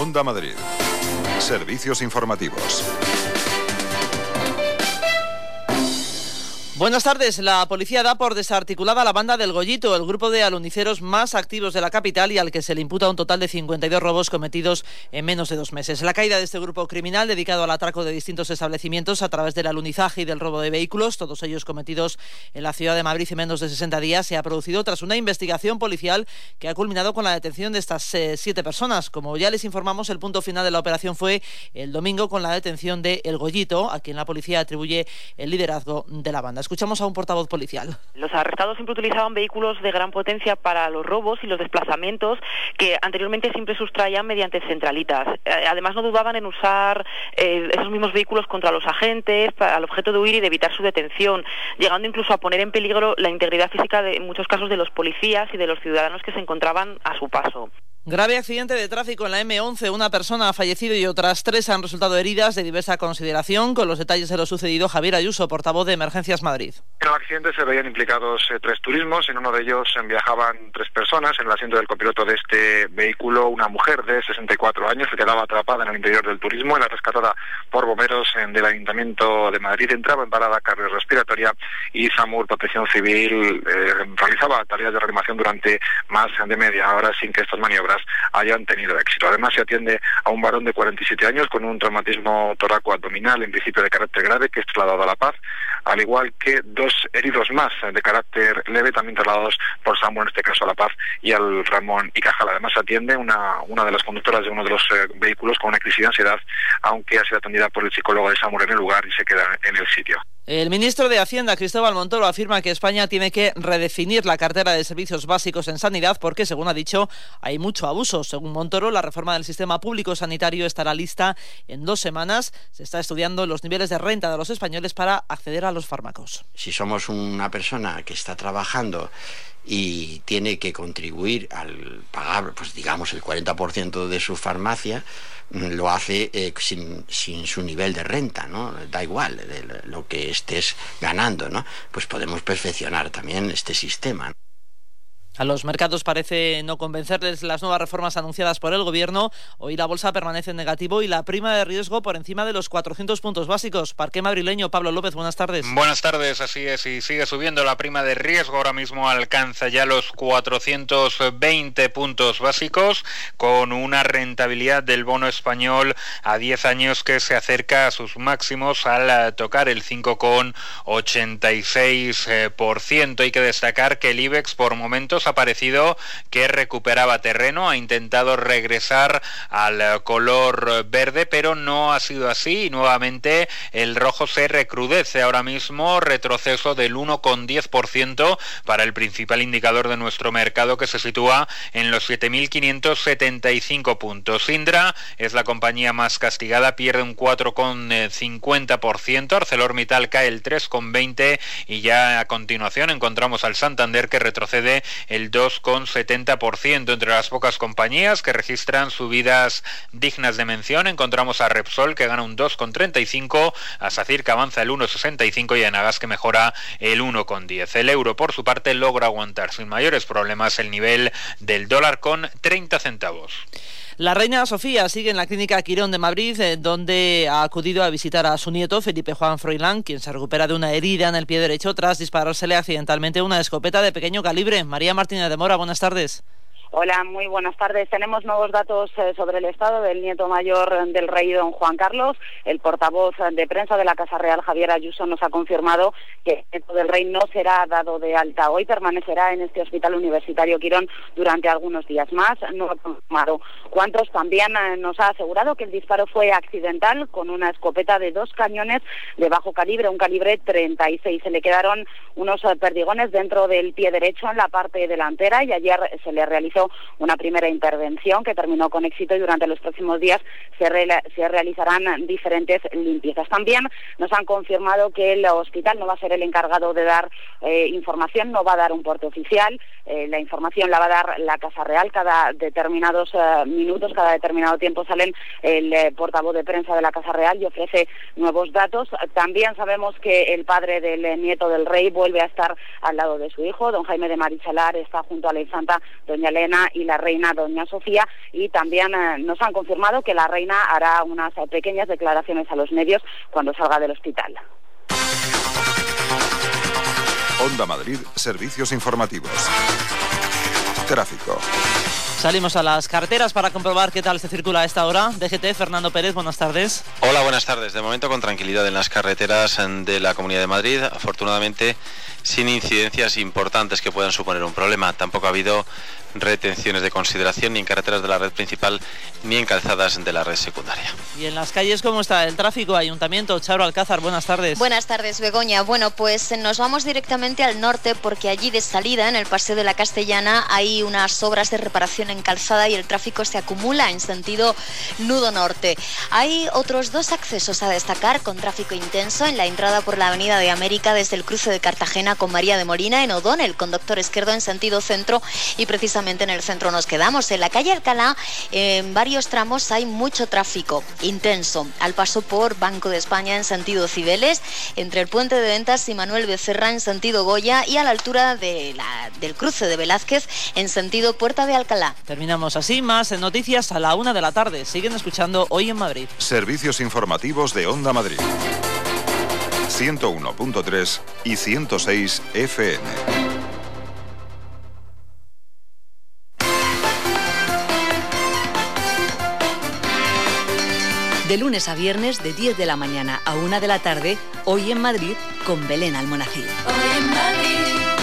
Onda Madrid. Servicios informativos. Buenas tardes. La policía da por desarticulada la banda del Gollito, el grupo de aluniceros más activos de la capital y al que se le imputa un total de 52 robos cometidos en menos de 2 meses. La caída de este grupo criminal dedicado al atraco de distintos establecimientos a través del alunizaje y del robo de vehículos, todos ellos cometidos en la ciudad de Madrid en menos de 60 días, se ha producido tras una investigación policial que ha culminado con la detención de estas 7 personas. Como ya les informamos, el punto final de la operación fue el domingo con la detención de El Gollito, a quien la policía atribuye el liderazgo de la banda. Escuchamos a un portavoz policial. Los arrestados siempre utilizaban vehículos de gran potencia para los robos y los desplazamientos que anteriormente siempre sustraían mediante centralitas. Además, no dudaban en usar esos mismos vehículos contra los agentes al objeto de huir y de evitar su detención, llegando incluso a poner en peligro la integridad física de, en muchos casos, de los policías y de los ciudadanos que se encontraban a su paso. Grave accidente de tráfico en la M11. Una persona ha fallecido y otras 3 han resultado heridas de diversa consideración. Con los detalles de lo sucedido, Javier Ayuso, portavoz de Emergencias Madrid. En el accidente se veían implicados 3 turismos. En uno de ellos viajaban 3 personas. En el asiento del copiloto de este vehículo, una mujer de 64 años que quedaba atrapada en el interior del turismo. La rescatada por bomberos del Ayuntamiento de Madrid entraba en parada cardiorrespiratoria y SAMUR, Protección Civil, realizaba tareas de reanimación durante más de media hora sin que estas maniobras hayan tenido éxito. Además, se atiende a un varón de 47 años con un traumatismo torácico-abdominal, en principio de carácter grave, que es trasladado a La Paz, al igual que 2 heridos más de carácter leve, también trasladados por SAMUR, en este caso a La Paz y al Ramón y Cajal. Además, se atiende una de las conductoras de uno de los vehículos con una crisis de ansiedad, aunque ha sido atendida por el psicólogo de SAMUR en el lugar y se queda en el sitio. El ministro de Hacienda, Cristóbal Montoro, afirma que España tiene que redefinir la cartera de servicios básicos en sanidad porque, según ha dicho, hay mucho abuso. Según Montoro, la reforma del sistema público sanitario estará lista en 2 semanas. Se está estudiando los niveles de renta de los españoles para acceder a los fármacos. Si somos una persona que está trabajando y tiene que contribuir al pagar, pues digamos, el 40% de su farmacia, lo hace sin su nivel de renta, ¿no? Da igual de lo que estés ganando, ¿no? Pues podemos perfeccionar también este sistema. A los mercados parece no convencerles las nuevas reformas anunciadas por el Gobierno. Hoy la bolsa permanece en negativo y la prima de riesgo por encima de los 400 puntos básicos. Parque madrileño, Pablo López, buenas tardes. Buenas tardes, así es, y sigue subiendo la prima de riesgo. Ahora mismo alcanza ya los 420 puntos básicos, con una rentabilidad del bono español a 10 años que se acerca a sus máximos al tocar el 5,86%. Hay que destacar que el IBEX por momentos ha parecido que recuperaba terreno, ha intentado regresar al color verde, pero no ha sido así y nuevamente el rojo se recrudece. Ahora mismo retroceso del 1,10% para el principal indicador de nuestro mercado, que se sitúa en los 7.575 puntos. Indra es la compañía más castigada, pierde un 4,50%, ArcelorMittal cae el 3,20% y ya a continuación encontramos al Santander, que retrocede el 2,70%. Entre las pocas compañías que registran subidas dignas de mención encontramos a Repsol, que gana un 2,35%, a SACIR, que avanza el 1,65% y a Enagas, que mejora el 1,10%. El euro, por su parte, logra aguantar sin mayores problemas el nivel del dólar con 30 centavos. La reina Sofía sigue en la clínica Quirón de Madrid, donde ha acudido a visitar a su nieto, Felipe Juan Froilán, quien se recupera de una herida en el pie derecho tras disparársele accidentalmente una escopeta de pequeño calibre. María Martínez de Mora, buenas tardes. Hola, muy buenas tardes. Tenemos nuevos datos sobre el estado del nieto mayor del rey, don Juan Carlos. El portavoz de prensa de la Casa Real, Javier Ayuso, nos ha confirmado que el nieto del rey no será dado de alta hoy, permanecerá en este hospital universitario Quirón durante algunos días más. No ha confirmado cuántos. También nos ha asegurado que el disparo fue accidental, con una escopeta de 2 cañones de bajo calibre, un calibre 36. Se le quedaron unos perdigones dentro del pie derecho en la parte delantera y ayer se le realizó una primera intervención que terminó con éxito y durante los próximos días se realizarán diferentes limpiezas. También nos han confirmado que el hospital no va a ser el encargado de dar información, no va a dar un porte oficial, la información la va a dar la Casa Real. Cada determinados minutos, cada determinado tiempo salen el portavoz de prensa de la Casa Real y ofrece nuevos datos. También sabemos que el padre del nieto del rey vuelve a estar al lado de su hijo, don Jaime de Marichalar, está junto a la infanta doña Elena Almudena y la reina doña Sofía, y también nos han confirmado que la reina hará unas pequeñas declaraciones a los medios cuando salga del hospital. Onda Madrid, servicios informativos. Tráfico. Salimos a las carreteras para comprobar qué tal se circula a esta hora. DGT, Fernando Pérez, buenas tardes. Hola, buenas tardes. De momento con tranquilidad en las carreteras de la Comunidad de Madrid. Afortunadamente sin incidencias importantes que puedan suponer un problema. Tampoco ha habido retenciones de consideración ni en carreteras de la red principal ni en calzadas de la red secundaria. ¿Y en las calles cómo está el tráfico? Ayuntamiento, Charo Alcázar, buenas tardes. Buenas tardes, Begoña. Bueno, pues nos vamos directamente al norte porque allí de salida, en el Paseo de la Castellana, hay unas obras de reparación en calzada y el tráfico se acumula en sentido nudo norte. Hay otros dos accesos a destacar con tráfico intenso en la entrada por la Avenida de América desde el cruce de Cartagena con María de Molina, en O'Donnell, conductor izquierdo en sentido centro, y precisamente en el centro nos quedamos. En la calle Alcalá, en varios tramos hay mucho tráfico intenso. Al paso por Banco de España en sentido Cibeles, entre el Puente de Ventas y Manuel Becerra en sentido Goya, y a la altura del cruce de Velázquez en sentido Puerta de Alcalá. Terminamos así, más noticias a la 1 de la tarde. Siguen escuchando Hoy en Madrid. Servicios informativos de Onda Madrid. 101.3 y 106 FM. De lunes a viernes, de 10 de la mañana a 1 de la tarde, Hoy en Madrid, con Belén Almonacid. Hoy en Madrid.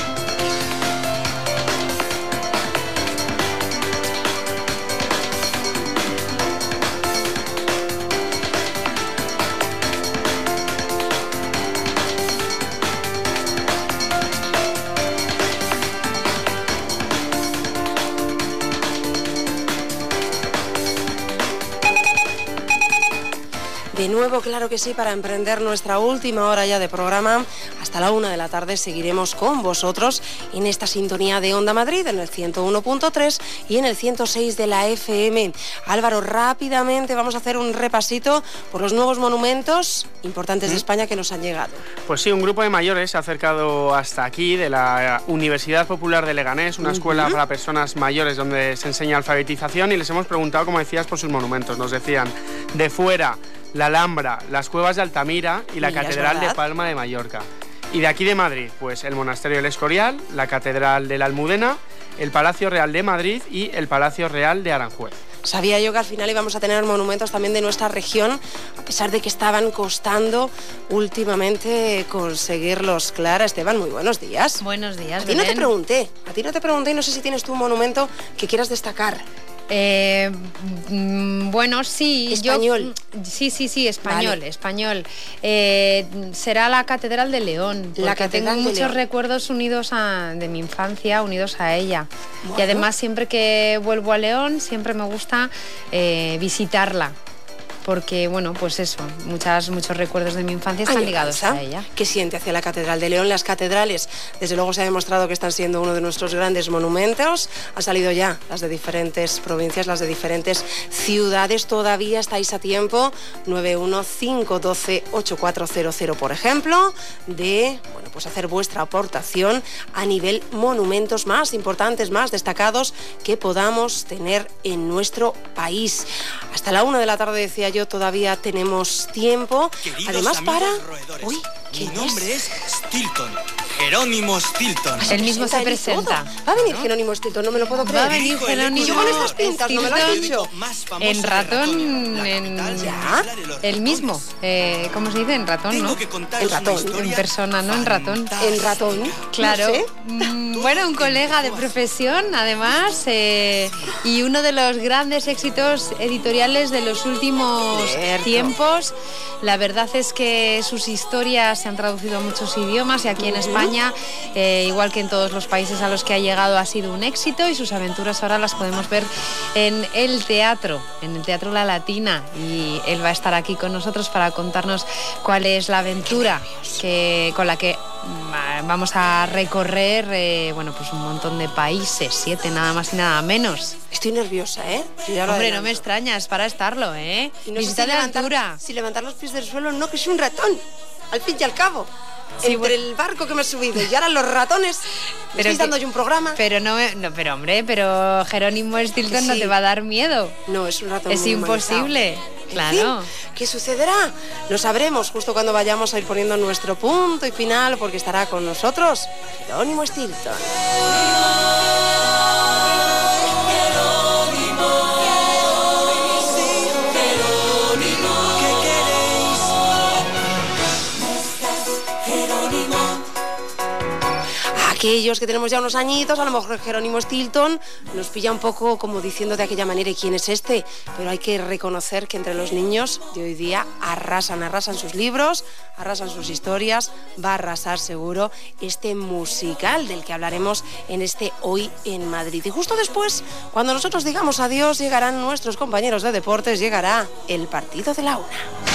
De nuevo, claro que sí, para emprender nuestra última hora ya de programa. Hasta la 1 de la tarde seguiremos con vosotros en esta sintonía de Onda Madrid, en el 101.3 y en el 106 de la FM. Álvaro, rápidamente vamos a hacer un repasito por los nuevos monumentos importantes de España que nos han llegado. Pues sí, un grupo de mayores se ha acercado hasta aquí, de la Universidad Popular de Leganés, una escuela para personas mayores donde se enseña alfabetización, y les hemos preguntado, como decías, por sus monumentos. Nos decían, de fuera, la Alhambra, las cuevas de Altamira y la Catedral de Palma de Mallorca. Y de aquí de Madrid, pues el Monasterio del Escorial, la Catedral de la Almudena, el Palacio Real de Madrid y el Palacio Real de Aranjuez. Sabía yo que al final íbamos a tener monumentos también de nuestra región, a pesar de que estaban costando últimamente conseguirlos. Clara, Esteban, muy buenos días. Buenos días, A ti no te pregunté y no sé si tienes tú un monumento que quieras destacar. Bueno, sí. ¿Español? Sí, español, vale. Español. Será la Catedral de León, porque tengo muchos recuerdos unidos de mi infancia, unidos a ella. Bueno. Y además siempre que vuelvo a León, siempre me gusta visitarla. Porque, bueno, pues eso, muchos recuerdos de mi infancia están ligados a ella. ¿Qué siente hacia la Catedral de León? Las catedrales, desde luego, se ha demostrado que están siendo uno de nuestros grandes monumentos. Han salido ya las de diferentes provincias, las de diferentes ciudades. Todavía estáis a tiempo, 915128400, por ejemplo, de, bueno, pues hacer vuestra aportación a nivel monumentos más importantes, más destacados que podamos tener en nuestro país. Hasta la 1 de la tarde, decía yo, todavía tenemos tiempo. Queridos además para... roedores, Uy, mi nombre es Stilton, Jerónimo Stilton. El mismo se presenta. Va a venir Jerónimo Stilton, no me lo puedo creer. Va a venir Jerónimo. Y yo con estas pintas, no me lo has dicho. En ratón, ¿Ya? El mismo. ¿Cómo se dice? En ratón, ¿no? En ratón. En persona, no en ratón. En ratón. Claro. No sé. Bueno, un colega de profesión, además, y uno de los grandes éxitos editoriales de los últimos tiempos. La verdad es que sus historias se han traducido a muchos idiomas, y aquí en España, igual que en todos los países a los que ha llegado, ha sido un éxito, y sus aventuras ahora las podemos ver en el teatro La Latina, y él va a estar aquí con nosotros para contarnos cuál es la aventura con la que vamos a recorrer, bueno, pues un montón de países, 7 nada más y nada menos. Estoy nerviosa, ¿eh? Hombre, no me extrañas, para estarlo, ¿eh? Y no Visita sé de aventura. Si levantar los pies del suelo, no, que soy un ratón, al fin y al cabo. entre el barco que me he subido y ahora los ratones, me estáis dando yo un programa. Pero hombre, Jerónimo Stilton no te va a dar miedo. No, es un ratón Es muy imposible. Claro. En fin, ¿qué sucederá? Lo sabremos justo cuando vayamos a ir poniendo nuestro punto y final, porque estará con nosotros Jerónimo Stilton. Aquellos que tenemos ya unos añitos, a lo mejor Jerónimo Stilton nos pilla un poco como diciendo de aquella manera, ¿y quién es este? Pero hay que reconocer que entre los niños de hoy día arrasan sus libros, arrasan sus historias, va a arrasar seguro este musical del que hablaremos en este Hoy en Madrid. Y justo después, cuando nosotros digamos adiós, llegarán nuestros compañeros de deportes, llegará el partido de la una.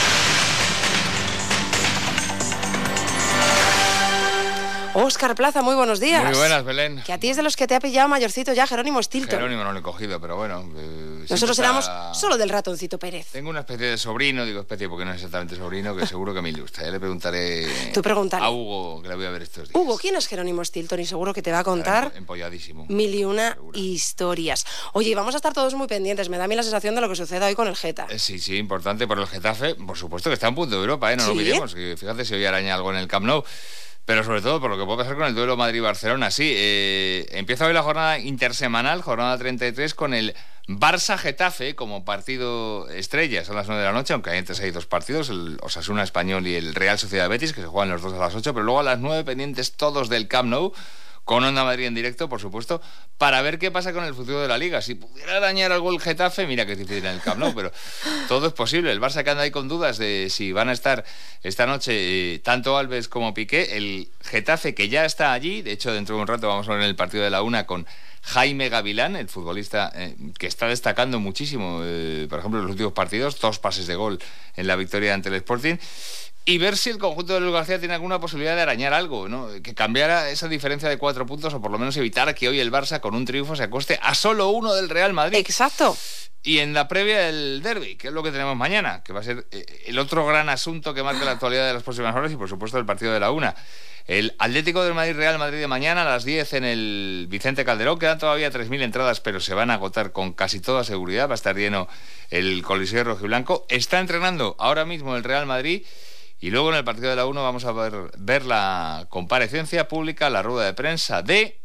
Óscar Plaza, muy buenos días. Muy buenas, Belén. Que a ti es de los que te ha pillado mayorcito ya Jerónimo Stilton. Jerónimo no lo he cogido, pero bueno. Nosotros éramos solo del ratoncito Pérez. Tengo una especie de sobrino, digo especie porque no es exactamente sobrino, que seguro que me ilustra. Ya le preguntaré a Hugo, que le voy a ver estos días. Hugo, ¿quién es Jerónimo Stilton? Y seguro que te va a contar empolladísimo. Mil y una historias. Oye, vamos a estar todos muy pendientes. Me da a mí la sensación de lo que suceda hoy con el Geta. Sí, importante por el Getafe. Por supuesto que está en punto de Europa, no lo olvidemos. Que fíjate si hoy araña algo en el Camp Nou. Pero sobre todo por lo que puede pasar con el duelo Madrid-Barcelona. Sí, empieza hoy la jornada intersemanal, jornada 33, con el Barça-Getafe como partido estrella. Son las 9 de la noche, aunque hay entre 6 dos partidos, el Osasuna Español y el Real Sociedad Betis, que se juegan los dos a las 8, pero luego a las 9 pendientes todos del Camp Nou, con Onda Madrid en directo, por supuesto, para ver qué pasa con el futuro de la Liga. Si pudiera dañar algo el Getafe, mira que es difícil en el Camp Nou, pero todo es posible. El Barça que anda ahí con dudas de si van a estar esta noche tanto Alves como Piqué. El Getafe que ya está allí, de hecho dentro de un rato vamos a ver el partido de la una con Jaime Gavilán, el futbolista que está destacando muchísimo, por ejemplo, en los últimos partidos, 2 pases de gol en la victoria ante el Sporting. Y ver si el conjunto de Luis García tiene alguna posibilidad de arañar algo, ¿no? Que cambiara esa diferencia de 4 puntos o por lo menos evitar que hoy el Barça con un triunfo se acoste a solo 1 del Real Madrid. Exacto. Y en la previa el derbi, que es lo que tenemos mañana, que va a ser el otro gran asunto que marca la actualidad de las próximas horas y por supuesto el partido de la una. El Atlético del Madrid Real Madrid de mañana a las 10 en el Vicente Calderón. Quedan todavía 3.000 entradas, pero se van a agotar con casi toda seguridad. Va a estar lleno el Coliseo rojiblanco. Está entrenando ahora mismo el Real Madrid. Y luego en el partido de la 1 vamos a ver la comparecencia pública, la rueda de prensa de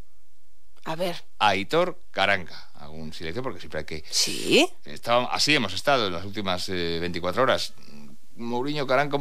Aitor Karanka. Hago un silencio porque siempre hay que... ¿Sí? Así hemos estado en las últimas 24 horas. Mourinho, Karanka,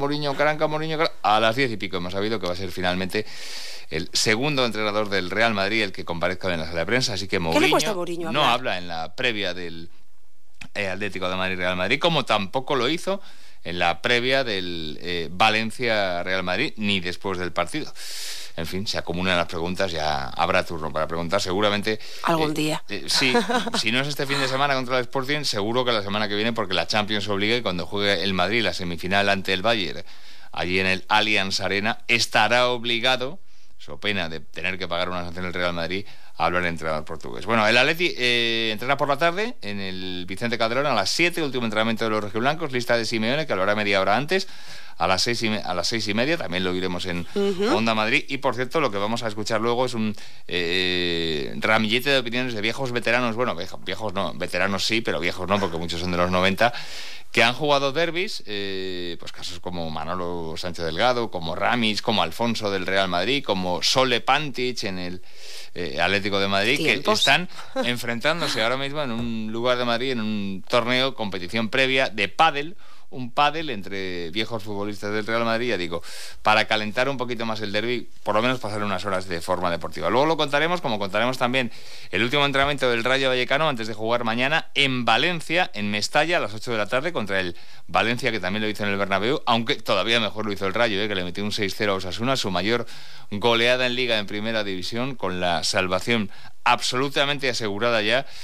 a las 10 y pico hemos sabido que va a ser finalmente el segundo entrenador del Real Madrid el que comparezca en la sala de prensa. Así que Mourinho, ¿qué le cuesta a Mourinho no habla en la previa del Atlético de Madrid Real Madrid, como tampoco lo hizo en la previa del Valencia-Real Madrid, ni después del partido. En fin, se acumulan las preguntas, ya habrá turno para preguntar seguramente. Algún día. Sí, si no es este fin de semana contra el Sporting, seguro que la semana que viene, porque la Champions obliga y cuando juegue el Madrid la semifinal ante el Bayern, allí en el Allianz Arena, estará obligado, so pena de tener que pagar una sanción del Real Madrid, a hablar en entrenador portugués. Bueno, el Atleti entrena por la tarde en el Vicente Calderón a las 7, último entrenamiento de los rojiblancos, lista de Simeone, que lo hará media hora antes, a las 6:30, también lo iremos en Onda Madrid. Y por cierto, lo que vamos a escuchar luego es un ramillete de opiniones de viejos veteranos, bueno, viejos no, veteranos sí, pero viejos no, porque muchos son de los 90, que han jugado derbis, pues casos como Manolo Sánchez Delgado, como Ramis, como Alfonso del Real Madrid, como Sole Pantic en el Atlético de Madrid, que están enfrentándose ahora mismo en un lugar de Madrid, en un torneo, competición previa de pádel, un pádel entre viejos futbolistas del Real Madrid, ya digo, para calentar un poquito más el derbi, por lo menos pasar unas horas de forma deportiva. Luego lo contaremos, como contaremos también el último entrenamiento del Rayo Vallecano antes de jugar mañana en Valencia, en Mestalla, a las 8 de la tarde, contra el Valencia, que también lo hizo en el Bernabéu, aunque todavía mejor lo hizo el Rayo, que le metió un 6-0 a Osasuna, su mayor goleada en Liga en Primera División, con la salvación absolutamente asegurada ya.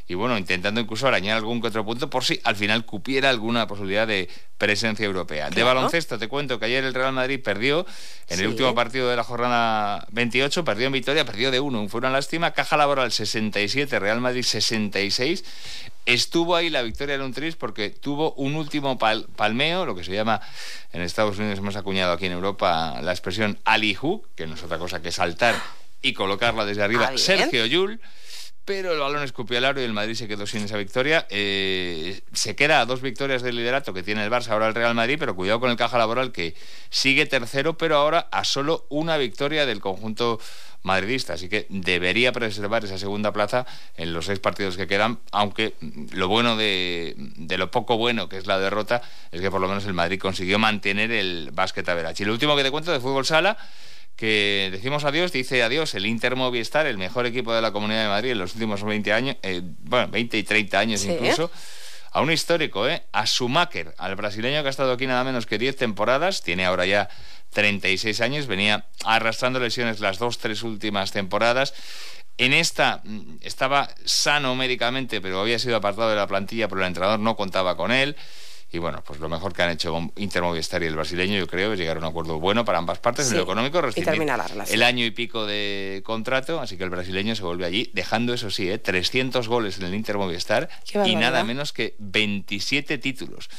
y bueno, intentando incluso arañar algún que otro punto por si al final cupiera alguna posibilidad de presencia europea. Claro. De baloncesto te cuento que ayer el Real Madrid perdió en el último partido de la jornada 28, perdió en Vitoria, perdió de 1, fue una lástima. Caja Laboral 67, Real Madrid 66. Estuvo ahí la victoria en un tris porque tuvo un último palmeo, lo que se llama en Estados Unidos, hemos acuñado aquí en Europa la expresión alley hoop, que no es otra cosa que saltar y colocarla desde arriba. Sergio Llull, pero el balón escupió al aro y el Madrid se quedó sin esa victoria. Se queda a 2 victorias del liderato que tiene el Barça, ahora el Real Madrid, pero cuidado con el Caja Laboral que sigue tercero, pero ahora a solo una victoria del conjunto madridista, así que debería preservar esa segunda plaza en los 6 partidos que quedan, aunque lo bueno de lo poco bueno que es la derrota es que por lo menos el Madrid consiguió mantener el básquet average. Y lo último que te cuento de fútbol sala, que decimos adiós, dice adiós el Inter Movistar, el mejor equipo de la Comunidad de Madrid en los últimos 20 años, 20 y 30 años incluso, a un histórico, a Schumacher, al brasileño que ha estado aquí nada menos que 10 temporadas, tiene ahora ya 36 años, venía arrastrando lesiones las 2-3 últimas temporadas. En esta estaba sano médicamente, pero había sido apartado de la plantilla, pero el entrenador no contaba con él. Y bueno, pues lo mejor que han hecho Inter Movistar y el brasileño, yo creo, es llegar a un acuerdo bueno para ambas partes, en lo económico, rescindir el año y pico de contrato, así que el brasileño se vuelve allí, dejando, eso sí, 300 goles en el Inter Movistar y nada menos que 27 títulos.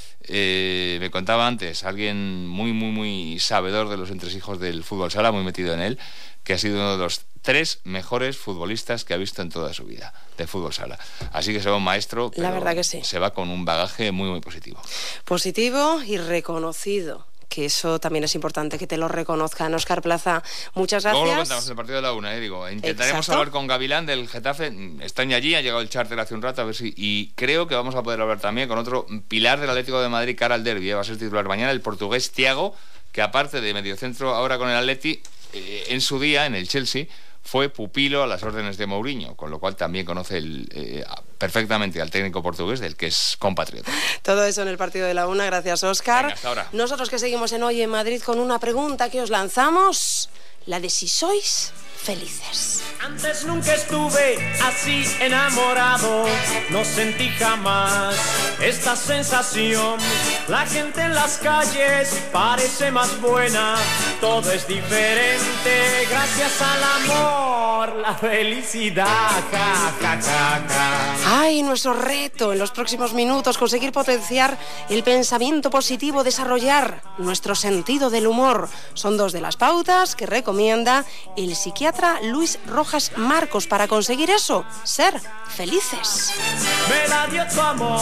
Me contaba antes alguien muy sabedor de los entresijos del fútbol sala, muy metido en él, que ha sido uno de los 3 mejores futbolistas que ha visto en toda su vida de fútbol sala. Así que se va un maestro, pero la verdad que sí, se va con un bagaje muy positivo. Positivo y reconocido, que eso también es importante que te lo reconozcan. Óscar Plaza, muchas gracias. Luego lo contamos en el partido de la 1, intentaremos hablar con Gavilán del Getafe, están allí, ha llegado el charter hace un rato, a ver si, y creo que vamos a poder hablar también con otro pilar del Atlético de Madrid cara al derbi, va a ser titular mañana, el portugués Thiago, que aparte de mediocentro ahora con el Atleti, en su día, en el Chelsea, fue pupilo a las órdenes de Mourinho, con lo cual también conoce perfectamente al técnico portugués, del que es compatriota. Todo eso en el partido de la 1, gracias Óscar. Venga, hasta ahora. Nosotros que seguimos en Hoy en Madrid con una pregunta que os lanzamos, la de si sois felices. Antes nunca estuve así enamorado, no sentí jamás esta sensación. La gente en las calles parece más buena, todo es diferente gracias al amor, la felicidad. Ja, ja, ja, ja. Ay, nuestro reto en los próximos minutos, conseguir potenciar el pensamiento positivo, desarrollar nuestro sentido del humor. Son 2 de las pautas que recomienda el psiquiatra Luis Rojas Marcos para conseguir eso, ser felices. Me la dio tu amor,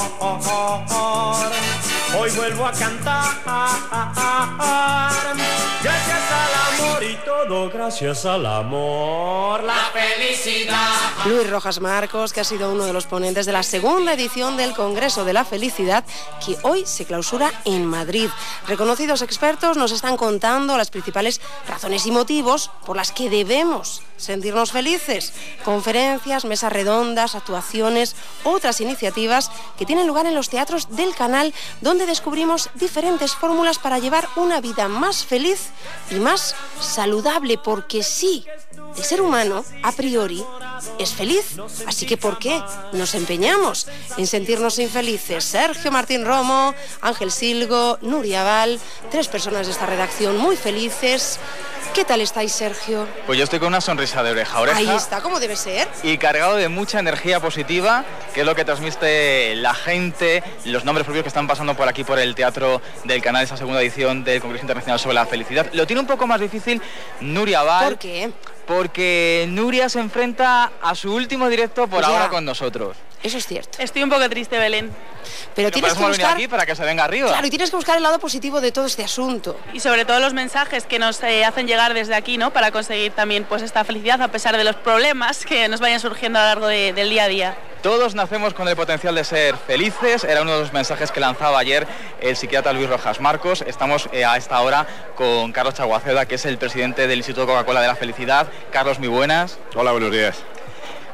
hoy vuelvo a cantar, gracias al amor y todo gracias al amor, la felicidad. Luis Rojas Marcos, que ha sido uno de los ponentes de la segunda edición del Congreso de la Felicidad, que hoy se clausura en Madrid. Reconocidos expertos nos están contando las principales razones y motivos por las que debemos sentirnos felices. Conferencias, mesas redondas, actuaciones, otras iniciativas que tienen lugar en los teatros del canal, donde descubrimos diferentes fórmulas para llevar una vida más feliz y más saludable, porque sí, el ser humano, a priori, es feliz. Así que, ¿por qué nos empeñamos en sentirnos infelices? Sergio Martín Romo, Ángel Silgo, Nuria Val, 3 personas de esta redacción muy felices. ¿Qué tal estáis, Sergio? Pues yo estoy con una sonrisa de oreja a oreja. Ahí está, como debe ser. Y cargado de mucha energía positiva, que es lo que transmite la gente, los nombres propios que están pasando por aquí, por el Teatro del Canal, esa segunda edición del Congreso Internacional sobre la Felicidad. Lo tiene un poco más difícil Nuria Val. ¿Por qué? Porque Nuria se enfrenta a su último directo por ahora con nosotros. Eso es cierto. Estoy un poco triste, Belén. Pero tienes que buscar aquí para que se venga arriba. Claro, y tienes que buscar el lado positivo de todo este asunto. Y sobre todo los mensajes que nos hacen llegar desde aquí, ¿no? Para conseguir también pues esta felicidad a pesar de los problemas que nos vayan surgiendo a lo largo del día a día. Todos nacemos con el potencial de ser felices, era uno de los mensajes que lanzaba ayer el psiquiatra Luis Rojas Marcos. Estamos a esta hora con Carlos Chaguaceda, que es el presidente del Instituto Coca-Cola de la Felicidad. Carlos, muy buenas. Hola, buenos días.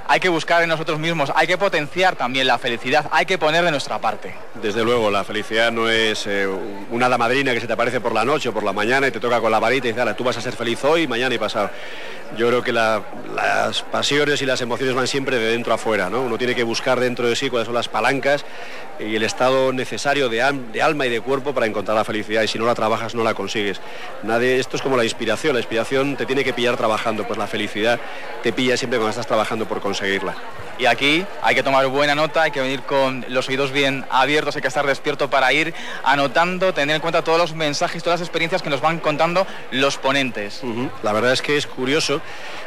hay que buscar en nosotros mismos, hay que potenciar también la felicidad, hay que poner de nuestra parte. Desde luego, la felicidad no es una hada madrina que se te aparece por la noche o por la mañana y te toca con la varita y dice, tú vas a ser feliz hoy, mañana y pasado. Yo creo que las pasiones y las emociones van siempre de dentro a fuera, ¿no? Uno tiene que buscar dentro de sí cuáles son las palancas y el estado necesario de alma y de cuerpo para encontrar la felicidad, y si no la trabajas no la consigues. Esto es como la inspiración te tiene que pillar trabajando, pues la felicidad te pilla siempre cuando estás trabajando por conseguirla. Y aquí hay que tomar buena nota, hay que venir con los oídos bien abiertos, hay que estar despierto para ir anotando, tener en cuenta todos los mensajes, todas las experiencias que nos van contando los ponentes. La verdad es que es curioso,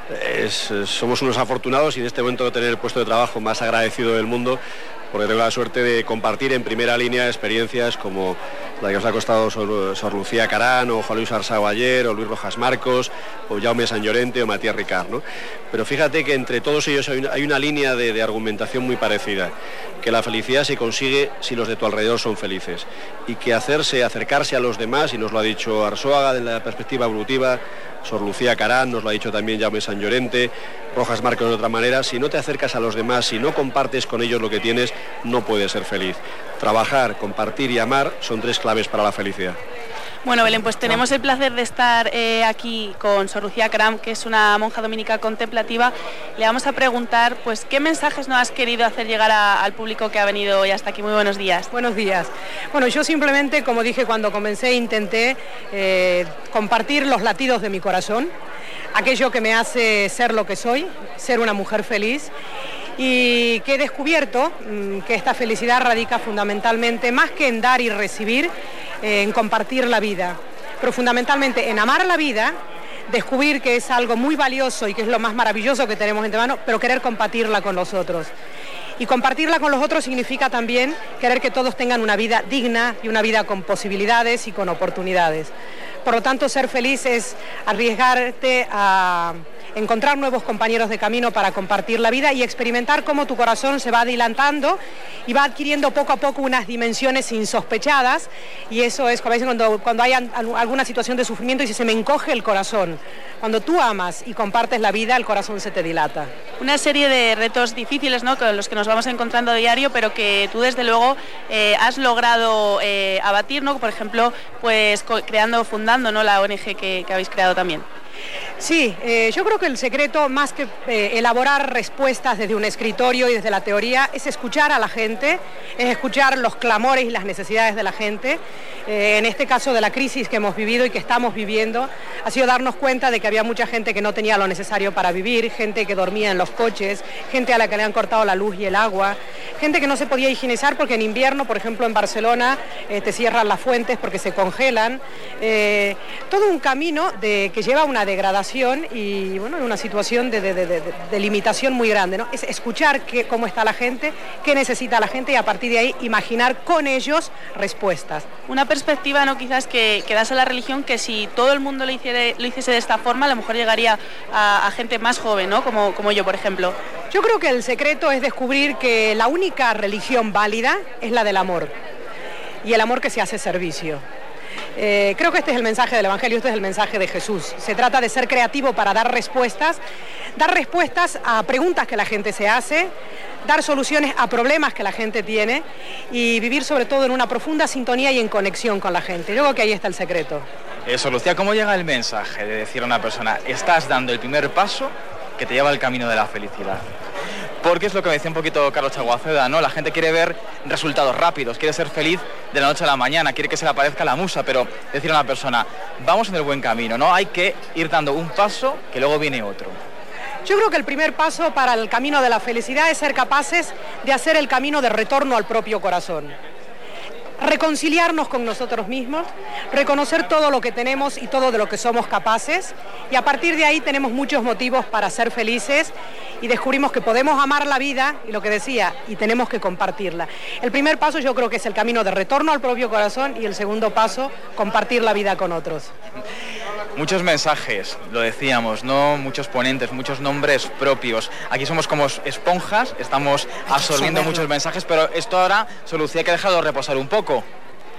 somos unos afortunados y en este momento tener el puesto de trabajo más agradecido del mundo, porque tengo la suerte de compartir en primera línea experiencias como la que os ha costado Sor Lucía Carán, o Juan Luis Arsao ayer, o Luis Rojas Marcos, o Jaume Sant Llorente, o Matías Ricard, ¿no? Pero fíjate que entre todos ellos hay una línea de argumentación muy parecida, que la felicidad se consigue si los de tu alrededor son felices, y que acercarse a los demás, y nos lo ha dicho Arzuaga desde la perspectiva evolutiva, Sor Lucía Carán, nos lo ha dicho también Jaume Sant Llorente, Rojas Marcos de otra manera, si no te acercas a los demás, si no compartes con ellos lo que tienes, no puedes ser feliz. Trabajar, compartir y amar son 3 claves para la felicidad. Bueno, Belén, pues tenemos el placer de estar aquí con Sor Lucía Carán, que es una monja dominica contemplativa. Le vamos a preguntar, pues, ¿qué mensajes nos has querido hacer llegar al público que ha venido hoy hasta aquí? Muy buenos días. Buenos días. Bueno, yo simplemente, como dije cuando comencé, intenté compartir los latidos de mi corazón, aquello que me hace ser lo que soy, ser una mujer feliz, y que he descubierto que esta felicidad radica fundamentalmente, más que en dar y recibir, en compartir la vida, pero fundamentalmente en amar la vida, descubrir que es algo muy valioso y que es lo más maravilloso que tenemos entre manos, pero querer compartirla con los otros. Y compartirla con los otros significa también querer que todos tengan una vida digna y una vida con posibilidades y con oportunidades. Por lo tanto, ser feliz es arriesgarte a encontrar nuevos compañeros de camino para compartir la vida y experimentar cómo tu corazón se va adelantando y va adquiriendo poco a poco unas dimensiones insospechadas, y eso es como dicen cuando hay alguna situación de sufrimiento y se me encoge el corazón. Cuando tú amas y compartes la vida, el corazón se te dilata. Una serie de retos difíciles, ¿no?, con los que nos vamos encontrando a diario, pero que tú desde luego has logrado abatir, ¿no? Por ejemplo, pues fundando, ¿no?, la ONG que habéis creado también. Sí, yo creo que el secreto, más que elaborar respuestas desde un escritorio y desde la teoría, es escuchar a la gente, es escuchar los clamores y las necesidades de la gente. En este caso de la crisis que hemos vivido y que estamos viviendo, ha sido darnos cuenta de que había mucha gente que no tenía lo necesario para vivir, gente que dormía en los coches, gente a la que le han cortado la luz y el agua, gente que no se podía higienizar porque en invierno, por ejemplo en Barcelona, te cierran las fuentes porque se congelan. Todo un camino que lleva a una degradación y bueno, una situación de limitación muy grande, ¿no? Es escuchar cómo está la gente, qué necesita la gente y a partir de ahí imaginar con ellos respuestas. Una perspectiva, ¿no?, quizás que das a la religión, que si todo el mundo lo hiciese de esta forma, a lo mejor llegaría a gente más joven, ¿no?, como yo, por ejemplo. Yo creo que el secreto es descubrir que la única religión válida es la del amor, y el amor que se hace servicio. Creo que este es el mensaje del Evangelio, este es el mensaje de Jesús. Se trata de ser creativo para dar respuestas a preguntas que la gente se hace, dar soluciones a problemas que la gente tiene y vivir sobre todo en una profunda sintonía y en conexión con la gente. Yo creo que ahí está el secreto. Sor Lucía, ¿cómo llega el mensaje de decir a una persona, estás dando el primer paso que te lleva al camino de la felicidad? Porque es lo que me decía un poquito Carlos Chaguaceda, ¿no? La gente quiere ver resultados rápidos, quiere ser feliz de la noche a la mañana, quiere que se le aparezca la musa, pero decir a una persona, vamos en el buen camino, ¿no? Hay que ir dando un paso que luego viene otro. Yo creo que el primer paso para el camino de la felicidad es ser capaces de hacer el camino de retorno al propio corazón. Reconciliarnos con nosotros mismos, reconocer todo lo que tenemos y todo de lo que somos capaces, y a partir de ahí tenemos muchos motivos para ser felices y descubrimos que podemos amar la vida, y lo que decía, y tenemos que compartirla. El primer paso yo creo que es el camino de retorno al propio corazón, y el segundo paso, compartir la vida con otros. Muchos mensajes, lo decíamos, ¿no? Muchos ponentes, muchos nombres propios. Aquí somos como esponjas, estamos absorbiendo muchos mensajes, pero esto ahora, Sor Lucía, hay que dejarlo reposar un poco.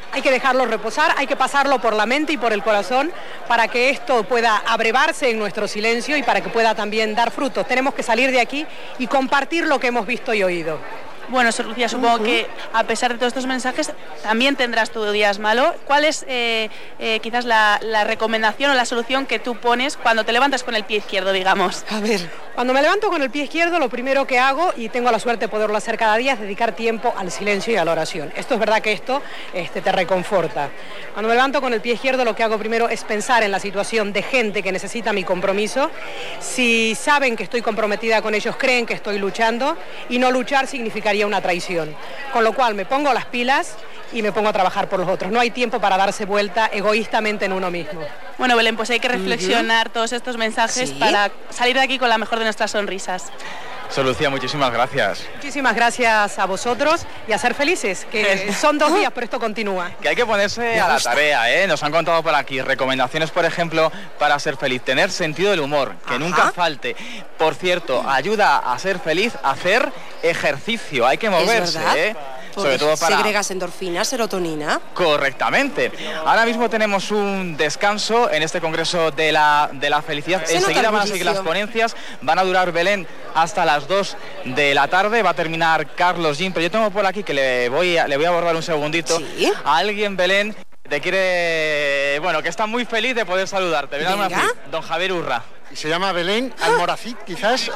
hay que dejarlo reposar, hay que pasarlo por la mente y por el corazón para que esto pueda abrevarse en nuestro silencio y para que pueda también dar frutos. Tenemos que salir de aquí y compartir lo que hemos visto y oído. Bueno, Sor Lucía, supongo que a pesar de todos estos mensajes también tendrás tus días malos. ¿Cuál es quizás la recomendación o la solución que tú pones cuando te levantas con el pie izquierdo, digamos? A ver, cuando me levanto con el pie izquierdo, lo primero que hago, y tengo la suerte de poderlo hacer cada día, es dedicar tiempo al silencio y a la oración. Esto es verdad que esto te reconforta. Cuando me levanto con el pie izquierdo, lo que hago primero es pensar en la situación de gente que necesita mi compromiso. Si saben que estoy comprometida con ellos, creen que estoy luchando, y no luchar significaría una traición. Con lo cual me pongo las pilas y me pongo a trabajar por los otros. No hay tiempo para darse vuelta egoístamente en uno mismo. Bueno, Belén, pues hay que reflexionar todos estos mensajes para salir de aquí con la mejor de nuestras sonrisas. Sor Lucía, muchísimas gracias. Muchísimas gracias a vosotros y a ser felices, que son 2 días, pero esto continúa. Que hay que ponerse a la tarea, ¿eh? Nos han contado por aquí recomendaciones, por ejemplo, para ser feliz. Tener sentido del humor, que nunca falte. Por cierto, ayuda a ser feliz hacer ejercicio. Hay que moverse, ¿eh? Sobre todo para... Segregas endorfinas, serotonina. Correctamente. Ahora mismo tenemos un descanso en este Congreso de la Felicidad. Enseguida van a seguir las ponencias. Van a durar, Belén, hasta las 2 de la tarde. Va a terminar Carlos Gin, pero yo tengo por aquí que le voy a abordar un segundito. ¿Sí? A alguien, Belén, te quiere... Bueno, que está muy feliz de poder saludarte. Don Javier Urra. Y se llama Belén Almoracid, quizás.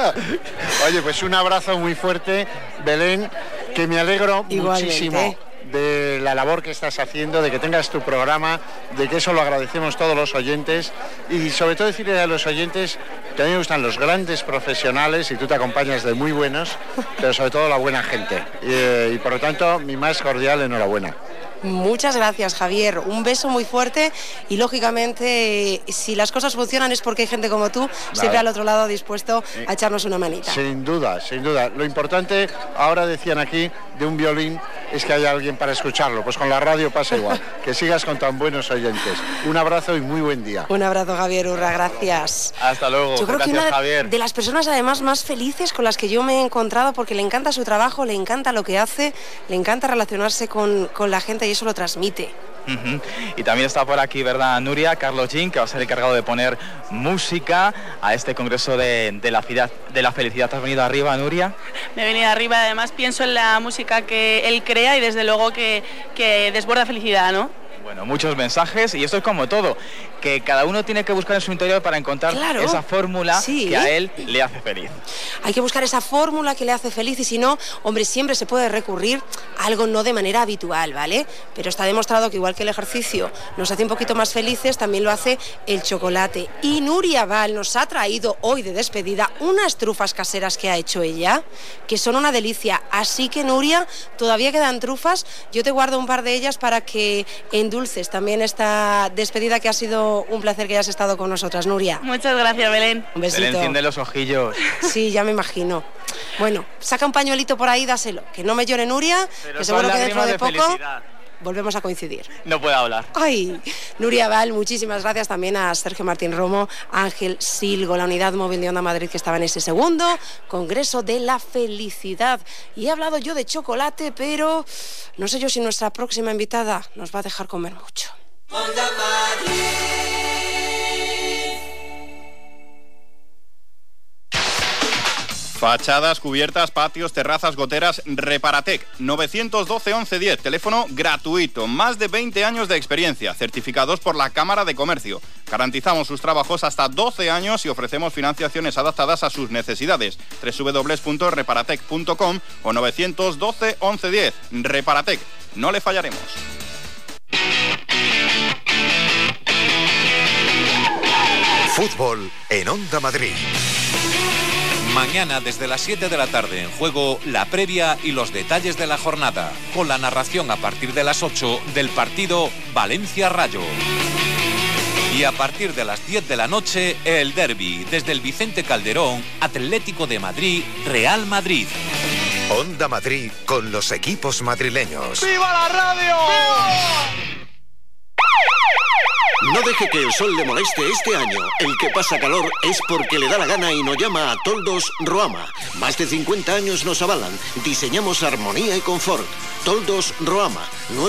Oye, pues un abrazo muy fuerte, Belén, que me alegro muchísimo de la labor que estás haciendo, de que tengas tu programa, de que eso lo agradecemos todos los oyentes y sobre todo decirle a los oyentes que a mí me gustan los grandes profesionales y tú te acompañas de muy buenos, pero sobre todo la buena gente. Y por lo tanto, mi más cordial enhorabuena. Muchas gracias, Javier. Un beso muy fuerte y, lógicamente, si las cosas funcionan es porque hay gente como tú, siempre al otro lado dispuesto a echarnos una manita. Sin duda, sin duda. Lo importante, ahora decían aquí, de un violín, es que haya alguien para escucharlo. Pues con la radio pasa igual. Que sigas con tan buenos oyentes. Un abrazo y muy buen día. Un abrazo, Javier Urra. Gracias. Hasta luego. Yo creo gracias, que una Javier. de las personas, además, más felices con las que yo me he encontrado, porque le encanta su trabajo, le encanta lo que hace, le encanta relacionarse con la gente y eso lo transmite. Y también está por aquí, ¿verdad, Nuria? Carlos Gin, que va a ser el encargado de poner música a este Congreso de la Felicidad. ¿Te has venido arriba, Nuria? Me he venido arriba, además pienso en la música que él crea y desde luego que desborda felicidad, ¿no? Bueno, muchos mensajes y esto es como todo, que cada uno tiene que buscar en su interior para encontrar esa fórmula que a él le hace feliz. Hay que buscar esa fórmula que le hace feliz y si no, hombre, siempre se puede recurrir a algo no de manera habitual, ¿vale? Pero está demostrado que igual que el ejercicio nos hace un poquito más felices, también lo hace el chocolate. Y Nuria Val nos ha traído hoy de despedida unas trufas caseras que ha hecho ella, que son una delicia. Así que, Nuria, todavía quedan trufas. Yo te guardo un par de ellas para que endulces también esta despedida, que ha sido un placer que hayas estado con nosotras, Nuria. Muchas gracias, Belén. Un besito. Belén, enciende los ojillos. Sí, ya me imagino. Bueno, saca un pañuelito por ahí, dáselo. Que no me llore Nuria, que seguro que dentro de poco volvemos a coincidir. No puedo hablar. Ay, Nuria Val, muchísimas gracias también a Sergio Martín Romo, Ángel Silgo, la unidad móvil de Onda Madrid que estaba en ese segundo Congreso de la Felicidad. Y he hablado yo de chocolate, pero no sé yo si nuestra próxima invitada nos va a dejar comer mucho. Onda Madrid. Fachadas, cubiertas, patios, terrazas, goteras, Reparatec, 912 1110, teléfono gratuito, más de 20 años de experiencia, certificados por la Cámara de Comercio. Garantizamos sus trabajos hasta 12 años y ofrecemos financiaciones adaptadas a sus necesidades. www.reparatec.com o 912 1110. Reparatec, no le fallaremos. Fútbol en Onda Madrid. Mañana desde las 7 de la tarde en juego la previa y los detalles de la jornada, con la narración a partir de las 8 del partido Valencia-Rayo. Y a partir de las 10 de la noche el derbi desde el Vicente Calderón, Atlético de Madrid, Real Madrid. Onda Madrid con los equipos madrileños. ¡Viva la radio! ¡Viva! No deje que el sol le moleste este año. El que pasa calor es porque le da la gana y nos llama a Toldos Roama. Más de 50 años nos avalan. Diseñamos armonía y confort. Toldos Roama,